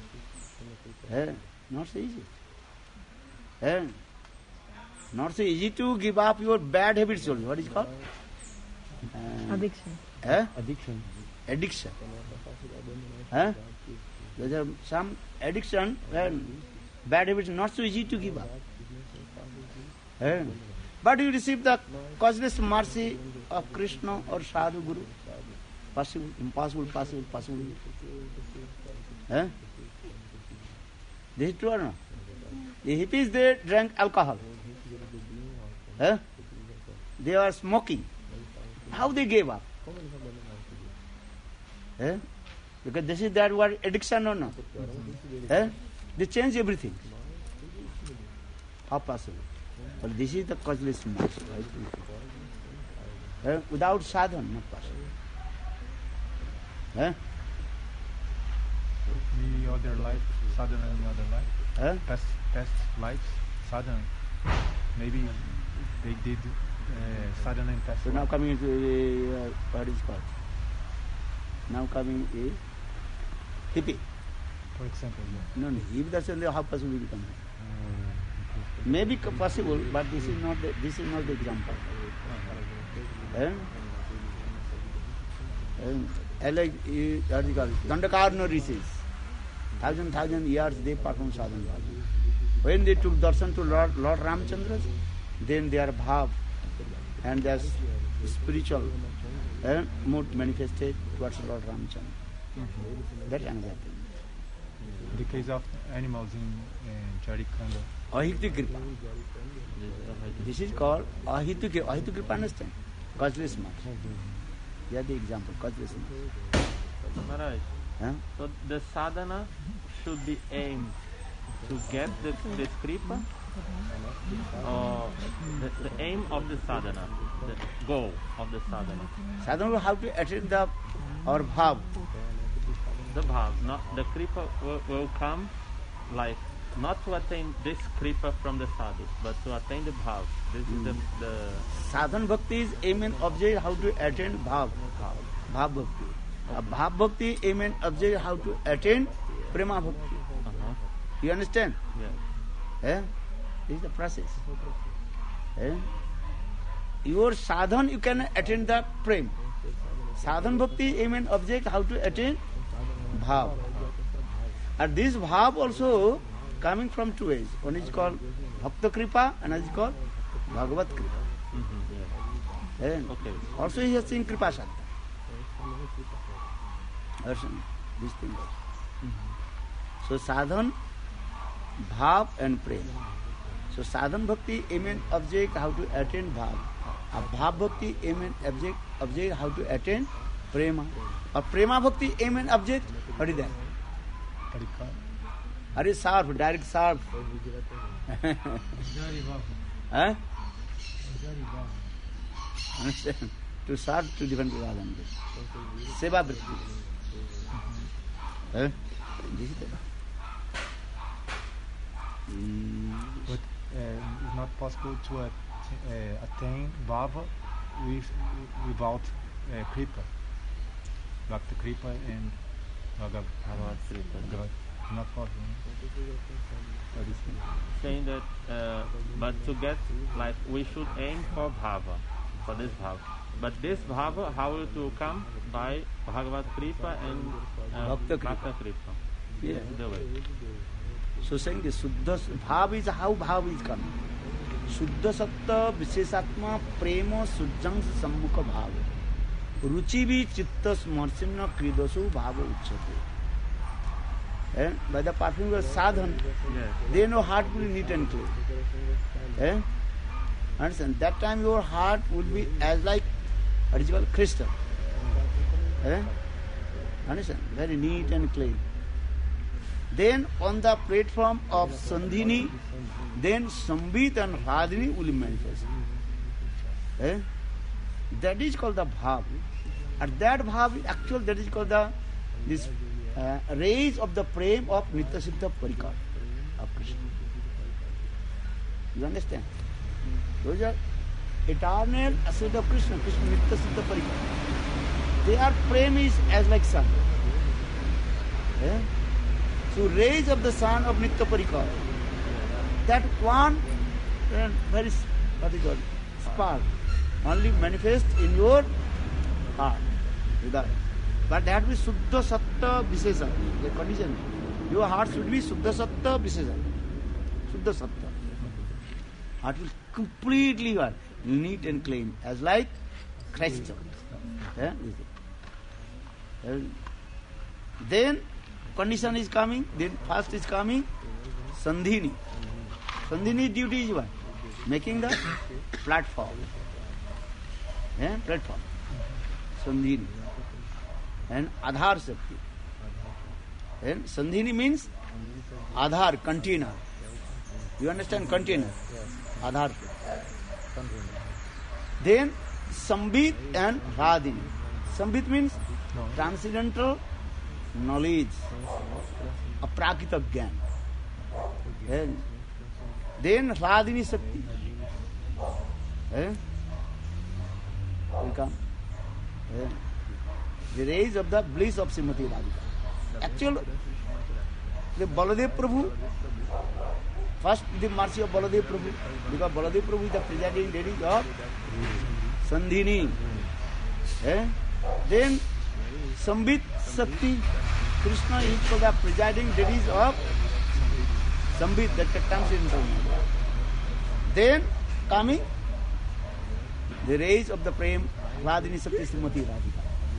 Not so easy. Not so easy to give up your bad habits only. What is it called? Addiction. Addiction. There are some addiction and bad habits not so easy to give up. But you receive the causeless mercy of Krishna or Sadhu Guru. Possible, impossible, possible, possible. This is true or not? The hippies, they drank alcohol. They are smoking. How they gave up? Because this is that word addiction or not? They change everything. How possible? But this is the causeless mercy. Without sadhana, not possible. The other life, sadhana in the other life. Past lives, sadhana. Maybe they did sadhana in past So life. now coming into what is called? Now coming a hippie. For example, yeah. No, if that's only how possible will become. Maybe possible, but this is not the example. Like what is called? Dandakarna rishis. 1,000 years they perform sadhana. When they took darshan to Lord Ramchandra, then their bhav and their spiritual mood manifested towards Lord Ramchandra. That's another thing. The case of animals in Jharkhand. Ahitu Kripa. This is called Ahitu Kripa. Ahitu Kripa, understand? Causeless mercy. They are the example, causeless mercy. Maharaj, so the sadhana should be aimed to get the kripa, or the aim of the sadhana, the goal of the sadhana. Sadhana will have to attain our bhav. The bhav, not the kripa will come like not to attain this kripa from the sadhus, but to attain the bhav. This is the Sadhan bhakti is aim and object how to attain bhav. Bhav bhakti. Bhav bhakti aim and object how to attain prema bhakti. You understand? yes. This is the process. Your sadhan you can attain the prem. Sadhan bhakti aim and object how to attain bhav. And this bhav also coming from two ways. One is called bhakta kripa, another is called bhagavat kripa. Okay. Also he has seen kripa shakti. These things. So sadhan, bhav and prem. So sadhan bhakti aim and object how to attain bhav. Bhav bhakti aim and object how to attain prema. Or prema bhakti aim and object, what is that? Are sarf, direct sarf. Huh? Understand? To serve to different Radhan. Seva vritti. This is But it's not possible to attain bhava without kripa. Bhakti kripa and bhagavat kripa. Not possible. Saying that, but to get, like, we should aim for bhava, for this bhava. But this bhava, how will to come? By Bhagavat Kripa and Bhakta Bhakta Kripa. Yeah. This is the way. So saying this Suddha bhav is how bhav is coming. Suddha satta vishesatma prema sujjang sammukha bhav. Ruchi vi chitta smarsinna kridasu bhava uchyate. And by the performing of sadhan, they know heart will be neat and clean. Understand? That time your heart will be as like what is called crystal. Understand? Very neat and clean. Then on the platform of Sandhini, then Sambit and Radhini will manifest. That is called the bhav. At that bhav, actual that is called the this rays of the prem of Nitya Siddha Parikar of Krishna. You understand? Those are eternal asset of Krishna, Krishna Nitya Siddha Parikar. Their prem is as like sun. So rays of the sun of Nitya Parikar, that one very what is called spark only manifest in your heart. But that will be Suddha Satta Visesa. The condition. Your heart should be Suddha Satta Visesa. Suddha Satta. Heart will completely neat and clean, as like crystal. Then condition is coming, then first is coming Sandhini. Sandhini's duty is what? Making the platform. Platform. Sandhini. And Adhar Shakti. And Sandhini means Adhar, container. You understand? Container. Adhar. Then Sambit and Radhini. Sambit means transcendental knowledge, aprakita gyan. Then Radhini Shakti. Will come. The rays of the bliss of Srimati Radhika. Actually, the Baladev Prabhu, first the mercy of Baladev Prabhu, because Baladev Prabhu is the presiding deity of Sandhini. Then Sambit Shakti, Krishna is for the presiding deities of Sambit, that comes in Sambit. Then coming the rays of the Prem, Radhini Shakti Srimati Radhika.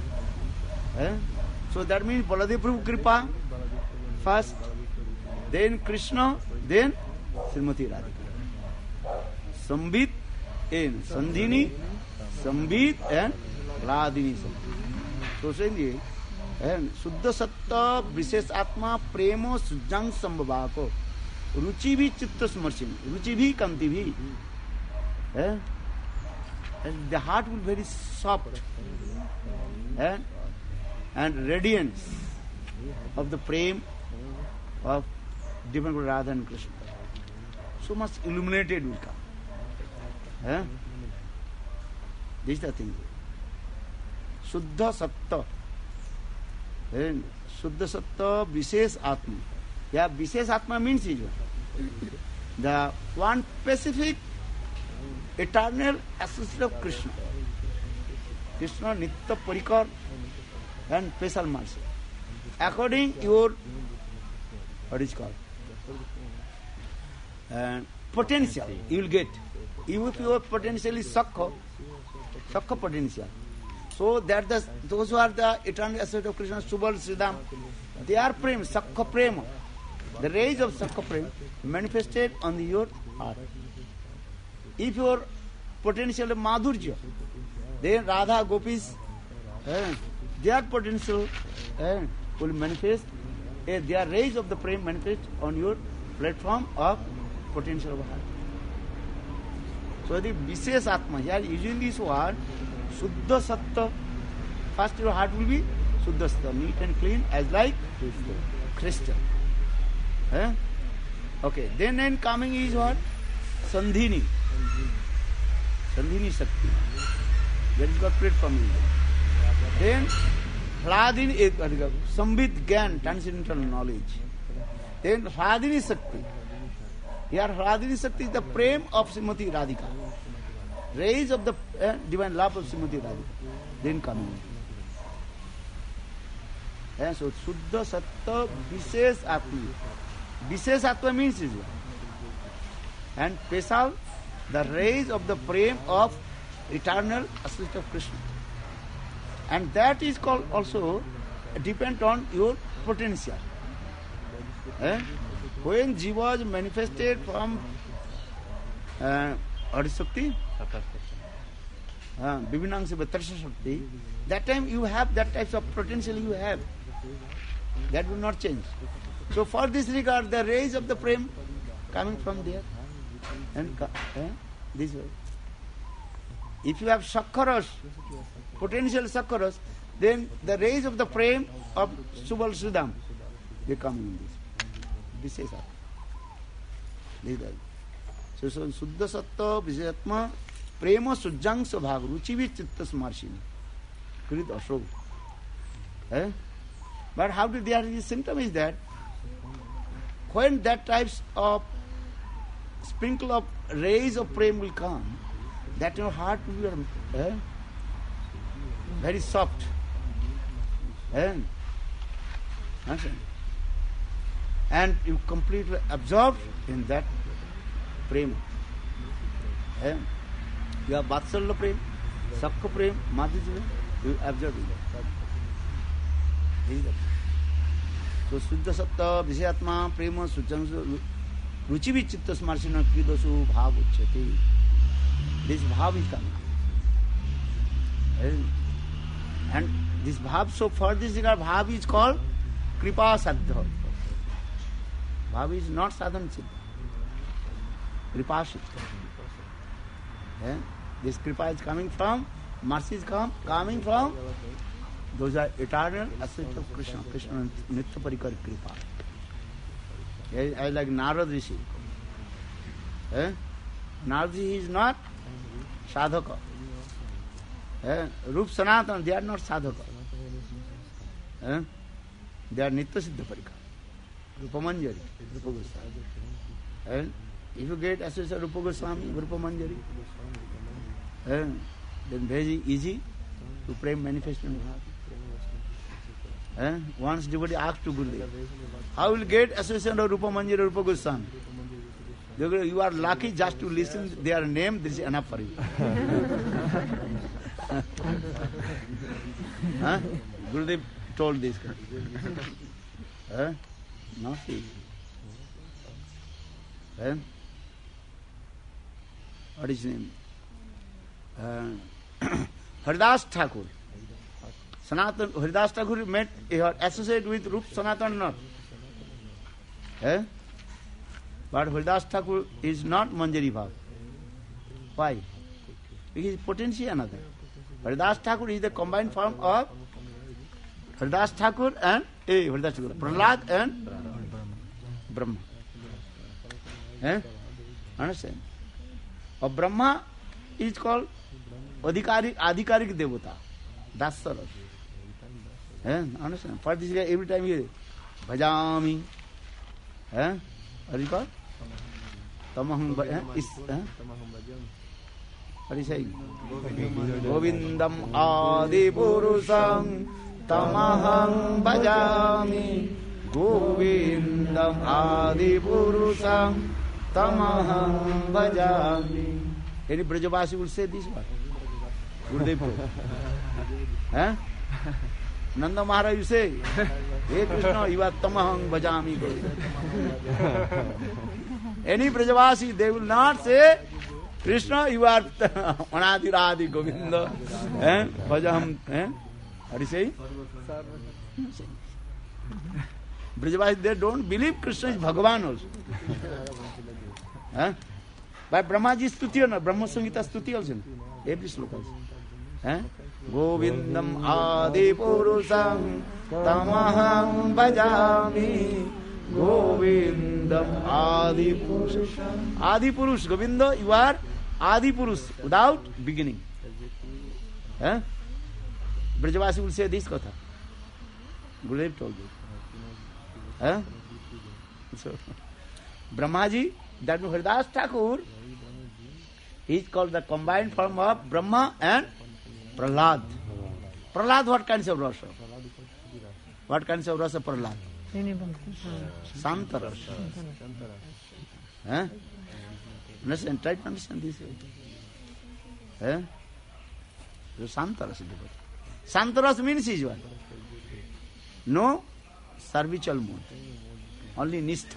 So that means Baladev Prabhu Kripa first, then Krishna, then Srimati Radhika. Sambit and Sandhini, Sambit and Radhini Sambit. So saying Suddha Satta Vishesh Atma Premo Sujjang Sambhavako Ruchi bhi Chitta Smarsin, Ruchi bhi Kanti bhi. And the heart will be very soft. And radiance of the prem of depend on Radha and Krishna. So much illuminated will come. This is the thing. Shuddha Satta. Shuddha Satta Vishesh Atma. Yeah, Vishesh Atma means the one specific eternal associate of Krishna. Krishna Nitya Parikar and special mercy. According your, what is called? Potential you will get. If your potential is Sakha potential. So that those who are the eternal associate of Krishna, Subal, Sridham, they are prema, Sakha prema. The rays of Sakha prema manifested on your heart. If your potential is Madhurya, then Radha, Gopis, their potential will manifest, their rays of the prema manifest on your platform of potential of heart. So the Vishesh Atma, here using this word, Shuddha Satta, first your heart will be Shuddha Satta, neat and clean as like crystal. Okay, then coming is what? Sandhini. Sandhini Shakti. That is got platform. Then Hladini, Sambhit Gyan, transcendental knowledge. Then Hladini Shakti. Here Hladini Shakti is the prem of Srimati Radhika. Rays of the divine love of Srimati Radhika. Then coming. So Shuddha Satta Vishesh Atma. Vishesh Atma means is what? And special, the rays of the prem of eternal associate of Krishna. And that is called also depend on your potential. When Jiva was manifested from Adisakti, Vivinangsa Vatrasya Shakti, that time you have that types of potential you have. That will not change. So for this regard, the rays of the prem coming from there and this way. If you have Sakharas, potential Sakharas, then the rays of the prem of Subal Sridham, they come in this. This is how. So Shuddha Satta Vishatma Prema Sujjang Sabhag Ruchivi Chitta Smarshini. Krit Ashok. But how did there is symptom is that when that types of sprinkle of rays of prem will come, that your heart will be very soft. And you completely absorbed in that prem. You have Vatsalya prem, Sakha prem, Madhurya, you absorb in that. So Shuddha Satta Vishatma Prema Sujjang Ruchivi Chitta Smarshina Kridosu Bhav Uchyate. This bhav is coming. And this bhav, so for this regard, bhav is called Kripa Saddha. Bhav is not sadhan siddha. Kripa siddha. This kripa is coming from, mercy is coming from, those are eternal associates of Krishna. Krishna Nitya Parikar Kripa. I like Narad Rishi. Narad Rishi is not sadhaka. Rup Sanatana, they are not sadhaka. They are Nitya Siddha Parikar. Rupa Manjari, Rupa Goswami. If you get associated Rupa Goswami, Rupa Manjari, then very easy to pray manifest in heart. Once devotee asked to Gurudev, how will get association of Rupa Manjari or Rupa Goswami? You are lucky just to listen their name, this is enough for you. Gurudev told this. No, see. What is his name? Haridas Thakur. Sanatan, Haridas Thakur met, associated with Rup Sanatan not. But Haridas Thakur is not Manjari Bhav. Why? Because potential another. Haridas Thakur is the combined form of Haridas Thakur and Haridas Thakur, Prahlad and Brahma. Understand? Or Brahma is called Adhikarik Devata. That's the understand? For this guy, every time he Bhajami. What do you call? Tamaham What is he saying? Govindam Adi Purusam Tamaham Bhajami. Govindam Adi Purusam Tamaham Bhajami. Any Brajavasi will say this one. Gurudev Prabhu. Nanda Maharaj you say, Hey Krishna, you are Tamaham Bhajami. Any Brajavasi, they will not say, Krishna, you are Anadiradi Govinda. Bhajam. What do you say? Brajavasi, they don't believe Krishna is Bhagavan also. By Brahmaji Stuti, no? Brahma Samhita Stuti also. Every sloka. Govindam Adi Purusam Tamaham Bhajami. Govindam Adi Purusam. Adi Purush, Govinda, you are Adi Purush, without beginning. Brajavasi will say this katha. Gurudev told you. So, Brahmaji, that Haridas Thakur, he is called the combined form of Brahma and Prahlad. Prahlad, what kinds of rasa? What kinds of rasa Prahlad? Santa rasa. Understand? Try to understand this. Santa rasa. Santa rasa means is what? No servitual mode. Only Nishtha.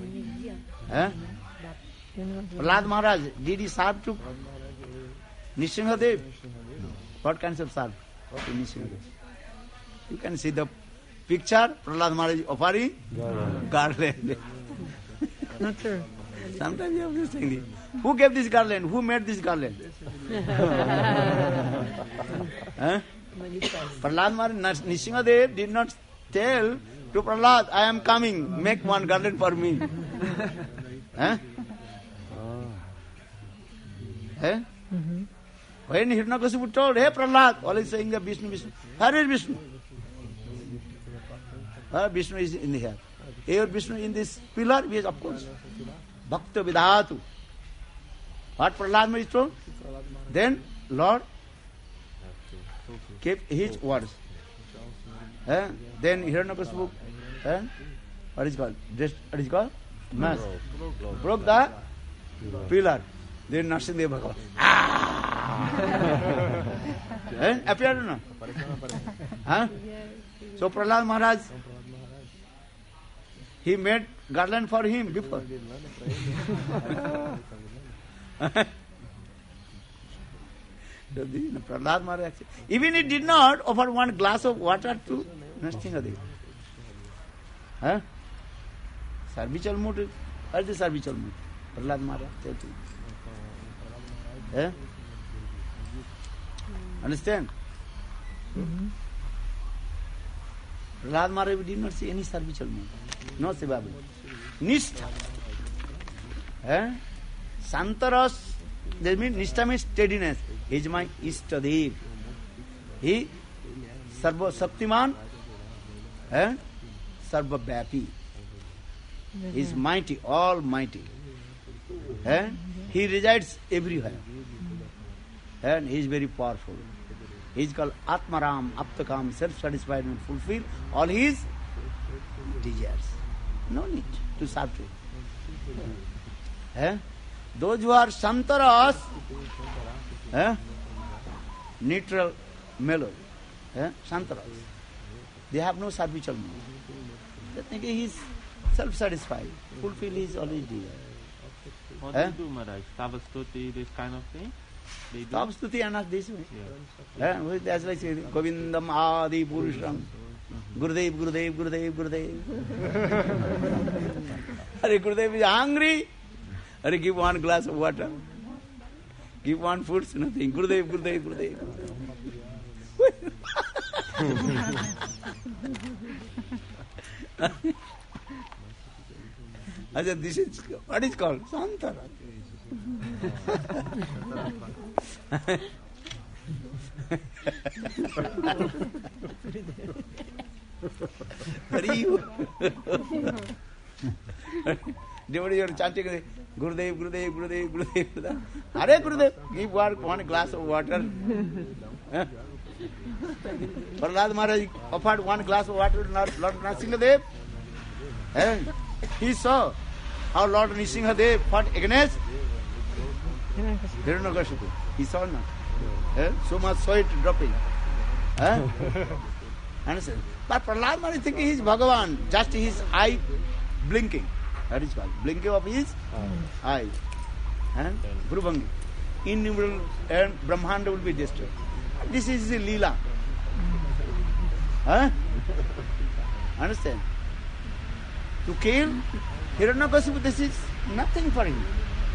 Prahlad Maharaj, did he serve to Nrsimhadev? What kinds of serve to Nrsimhadev? You can see the picture, Prahlad Maharaj offering garland. Not true. Sometimes you have this thing. Who gave this garland? Who made this garland? Prahlad Maharaj, Nrsimhadev did not tell to Prahlad, I am coming, make one garland for me. When Hiranyakashipu told, hey Prahlad, always saying the Vishnu, Vishnu. Where is Vishnu? Vishnu is in here. Here Vishnu in this pillar? Yes, of course. Bhakta Vidhatu. What Prahlad Maharaj told? Then Lord kept his words. Then Hiranyakashipu, what is called? What is called? Mass. Broke the pillar. Then Nrsimhadev Bhagavan. Appeared or not? So Prahlad Maharaj, he made garland for him before. Prahlad Maharaj, even he did not offer one glass of water to Nrsimhadev. Servitual mood. What is the servitual mood? Prahlad Maharaj, tell me. Understand? Prahlad Maharaj did not see any servitual mood. No seva. Nishtha. Santaras, that means Nishtha means steadiness. He is my Ishtadev. He Sarva Shaktiman, Sarva Vyapi. He is mighty, almighty. He resides everywhere. And he is very powerful. He is called Atmaram, Aptakam, self-satisfied and fulfill all his desires. No need to serve to him. Those who are Santaras, neutral, mellow, Santaras, they have no servitual mood. They think he is self-satisfied, fulfill his all his desires. What do you do, Maharaj? Tavastuti, this kind of thing? Tavastuti and not this way. That's like saying, Govindam Adi Purusham. Gurudev, Gurudev, Gurudev, Gurudev. Hare Gurudev is hungry. Hare, give one glass of water. Give one food, nothing. Gurudev, Gurudev, Gurudev. I said, this is, what is called? Santara. Devotee, you are chanting, Gurudev, Gurudev, Gurudev, Gurudev, Gurudev. Hare Gurudev, give one glass of water. Prahlad Maharaj offered one glass of water to Lord Nrsimhadev. And he saw how Lord Nrsimhadev fought against Hiranyakashipu. He saw not. So much sweat dropping. Understand? But Prahlad Maharaj thinking he is Bhagavan, just his eye blinking. That is called blinking of his eye. And Gurubhangi. Innumerable and Brahmanda will be destroyed. This is the Leela. Understand? To kill Hiranyakashipu, this is nothing for him.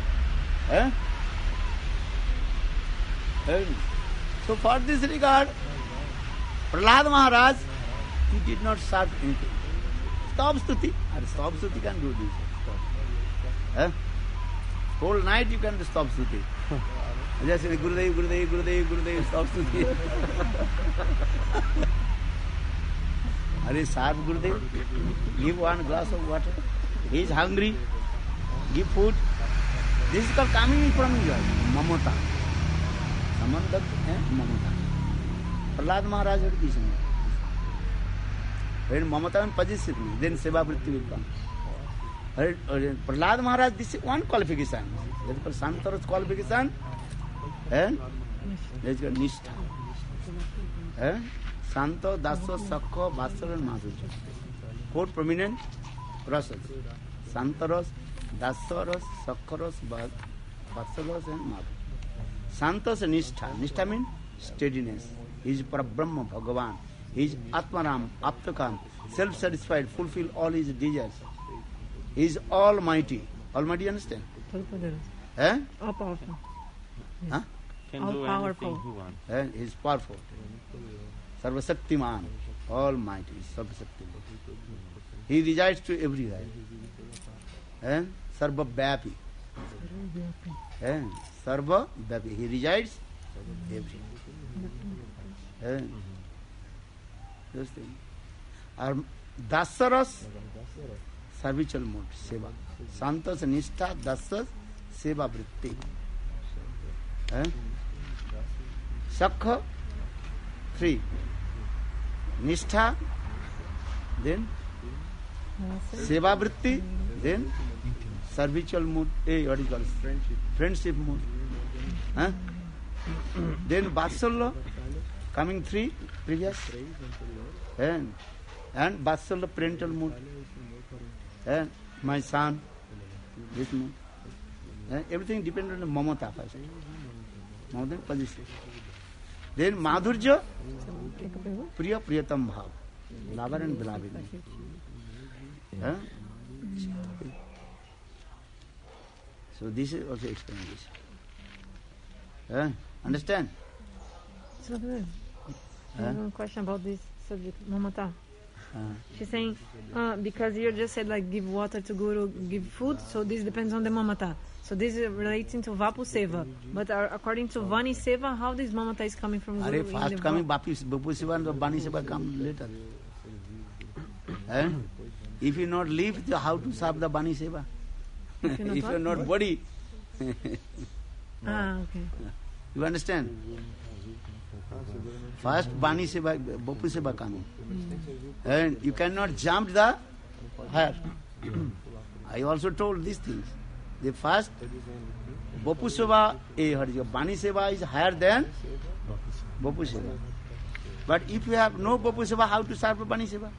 So for this regard, Prahlad Maharaj, he did not serve anything. Stop Stuti. Stop Stuti can do this. Whole night you can stop Stuti. Just say Gurudev, Gurudev, Gurudev, Gurudev, stop Stuti. Serve Gurudev, give one glass of water. He is hungry, give food. This is called coming from your mamata. Samandak, mamata. Prahlad Maharaj had this. When mamata and pajit, then seva vritti will come. Prahlad Maharaj, this is one qualification. That is called Santaras qualification. That is called Nishtha. Santo, Daso, Sakho, Vasara and Madhurya. 4 prominent rasas. Santaras, Dasaras, Sakharas, Vasaras and Madhurya. Santas and Nishtha. Nishtha means steadiness. He is Parabrahma, Bhagavan. He is Atmaram, Aptakam, self-satisfied, fulfill all his desires. He is almighty. Almighty, understand? All powerful. Huh? Can All do powerful. anything he wants. He is powerful. Sarvasaktiman, almighty, Sarvasaktiman. He resides to everywhere. Sarva Vyapi. Sarva Vyapi. He resides everywhere. Just think. Dasaras, servitual mode, seva. Santas Nishtha, Dasas, seva vritti. Sakha, 3. Nishtha, then seva vritti, then servitual mood, what is called? Friendship mood. Then Vatsalya, coming 3 previous. And Vatsalya parental mood. My son, this mood. Everything depends on the mamata first. More than position. Then Madhurya, Priya Priyatam Bhav. Lover and beloved. So this is also explanation. Understand? So good. I have a question about this subject, Mamata. She's saying, because you just said like give water to Guru, give food, so this depends on the Mamata. So this is relating to Vapu Seva. But according to Vani Seva, how this Mamata is coming from Guru? First coming Vapu Seva and Vani Seva come later. If you not live, how to serve the Vani Seva? If you are not body. Okay. You understand? First Vani Seva, Vapu Seva coming. And you cannot jump the higher. I also told these things. The first Vapu Seva, Vani Seva is higher than Vapu Seva. But if you have no Vapu Seva, how to serve Vani Seva?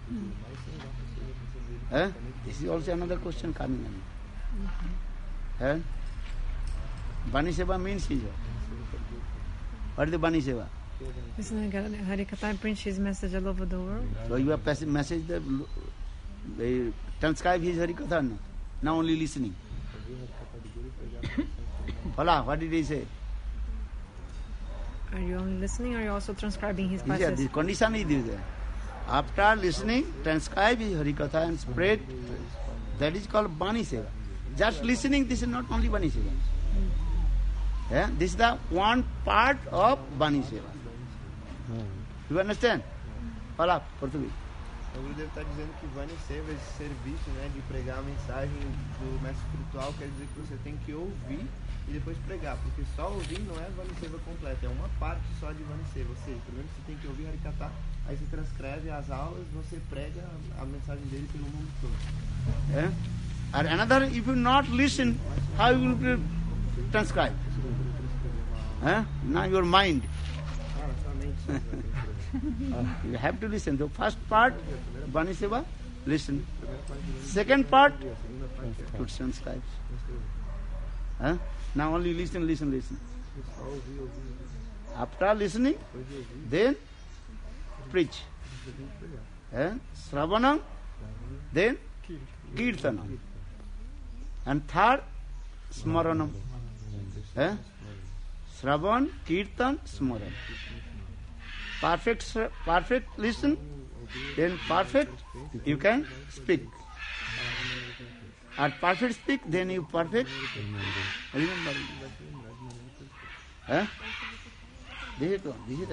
This is also another question coming in. Vani Seva means what is the Vani Seva? Listen, Harikatha prints his message all over the world. So you have message they transcribe his Harikatha, no? Now only listening. Hola, what did he say? Are you only listening or are you also transcribing his Yeah, passages? the condition is there. After listening, transcribe his Harikatha and spread That is called Bani Seva. Just listening, this is not only Bani Seva. This is the one part of Bani Seva. You understand? Fala, português. O Gurudev está dizendo que Vani Seva, esse serviço, né, de pregar a mensagem do mestre espiritual, quer dizer que você tem que ouvir e depois pregar, porque só ouvir não é Vani Seva completa, é uma parte só de Vani Seva. Ou seja, primeiro você tem que ouvir Harikata, aí você transcreve as aulas, você prega a mensagem dele pelo mundo todo. And another, if you not listen, how you will transcribe? Now your mind. You have to listen. The first part, Bani Seva, listen. Second part, to transcribe. Now only listen. After listening, then preach. Sravanam, then Kirtanam. And third, Smaranam. Sravan, Kirtan, Smaran. Perfect listen, then perfect you can speak. At perfect speak, then you perfect remember. This is the thing.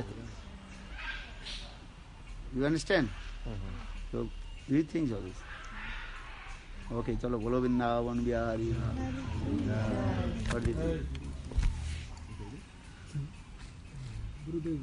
You understand? So, do you think of this? Okay, chalo, bolo Vrindavan Bihari. What do you think? Gurudev,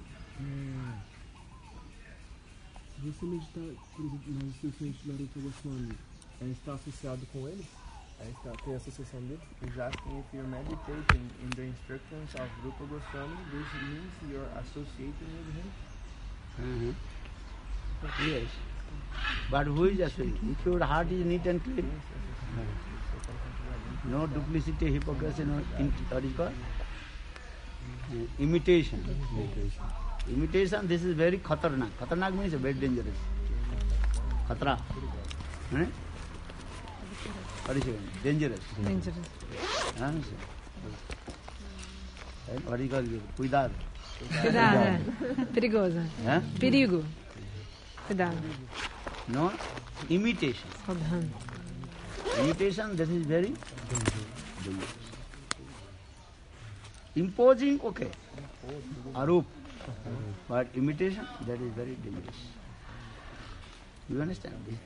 você meditar, por exemplo, nas instruções de Naruto Goswami, está associado com ele? Tem associação dele? He's asking if you're meditating in the instructions of Rupa Goswami, this means you're associating with him? Yes. But who is associating? If your heart is neat and clean, no duplicity, hypocrisy, no what is called? Imitation. Imitation, this is very khatarnak. Khatarnak means very dangerous. Khatra. What is it? Dangerous. What is it called? Cuidado. Cuidado. Perigosa. Perigo. Cuidado. No, imitation. Imitation, that is very dangerous. Imposing, okay. Arup. But imitation, that is very dangerous. You understand this?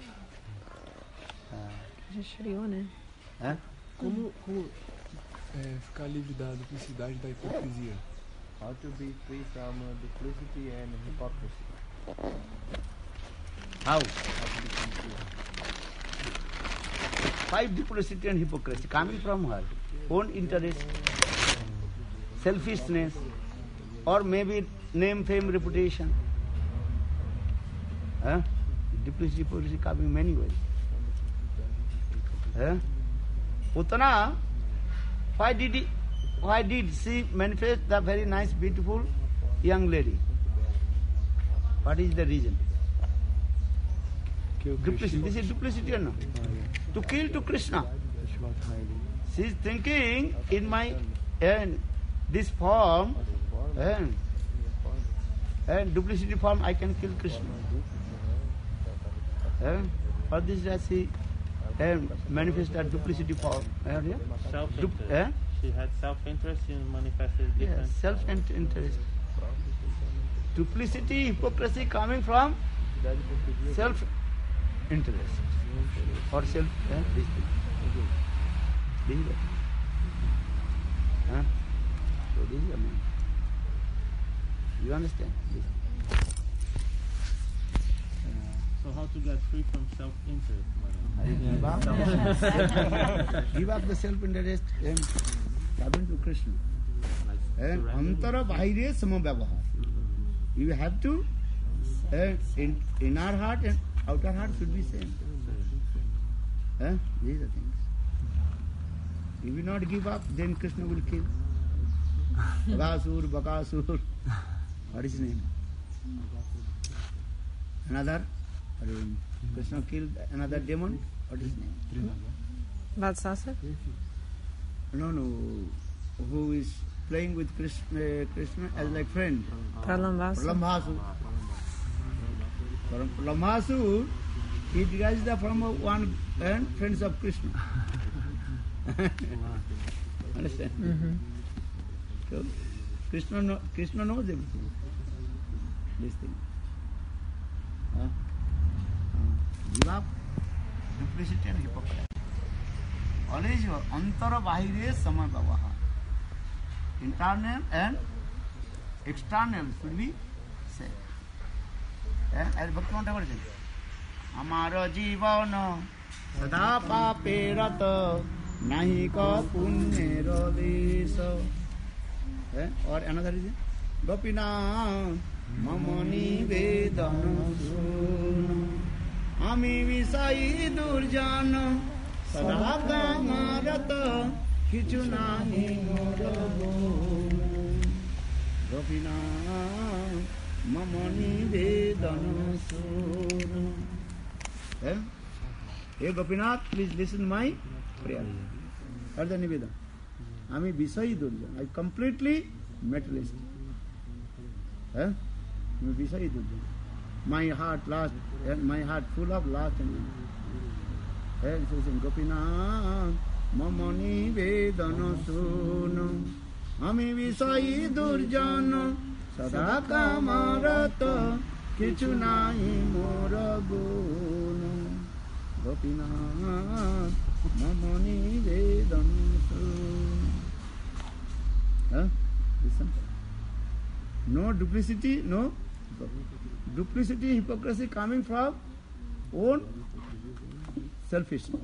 Já esfriou, né? Como ficar livre da duplicidade e da hipocrisia? How to be free from duplicity and hypocrisy. How? 5 duplicity and hypocrisy coming from her own interest, selfishness, or maybe name, fame, reputation. Duplicity, hypocrisy coming many ways. Uttana, why did she manifest the very nice, beautiful young lady? What is the reason? Duplicity. This is duplicity or not? To kill to Krishna. She is thinking in my this form and duplicity form I can kill Krishna. For this does she manifest that duplicity form. She had self-interest in manifesting different. Yes, self-interest. Duplicity, hypocrisy coming from self-interest or this thing. This is it. So this is the main. You understand? So how to get free from self-interest? Give up the self-interest and come into Krishna. Antara bahire sama vyavahar. You have to, in our heart and outer heart should be same. These are things. If you not give up, then Krishna will kill. Bagasur, Bakasur. What is his name? Another. Krishna killed another demon. What is his name? Vatsasa? No. Who is playing with Krishna as like friend? Pralambhasu. Pralambhasu. He derives the form of one and friends of Krishna. Understand? So Krishna knows everything. This thing. Give up duplicity and hypocrisy. Always your antara bahire sama bhavaha. Internal and external should be same. As Bhaktivinoda Thakur says, Amara jivana sada pape rata nahi ka punyera desa. Or another is Gopina mamani vedana suna ami visai durjana sada kamarata kichu nahi mora Gopina mamani vedana suna. Hey Gopinath, please listen my prayer. Heard the Nivedana. Ami visai durjana. I completely materialistic. Visai durjana. My heart lost, my heart full of lust and it says in Gopinath mamani vedana suna ami visai durjana sada kamarata kichu nahi mora guna Gopinath mamani vedana suna. Listen. No duplicity, no duplicity, hypocrisy coming from own selfishness.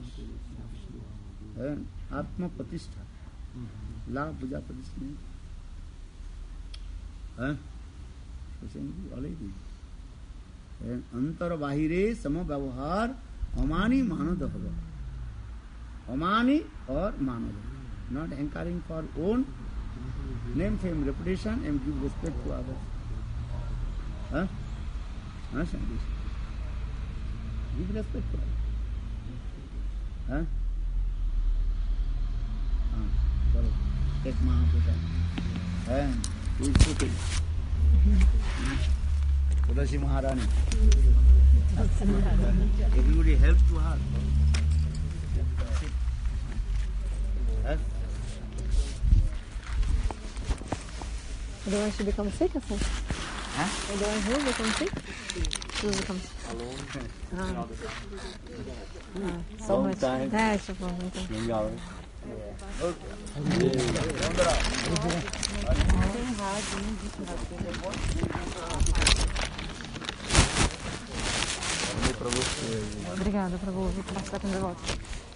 Atma Pratishtha. La Puja Pratishtha. Antara bahire sama vyavahar amani manadahava. Amani or manadahava. Not hankering for own name, fame, reputation and give respect to others. Understand this? Give respect to others. Take Mahaprasad. Who is cooking? Tulasi Maharani. Everybody help to her. The one should become sick, I think. The one who becomes sick? Who becomes sick? So long much. time. Yeah, it's a long time. Obrigada, Prabhu. Vou passar com o devoto.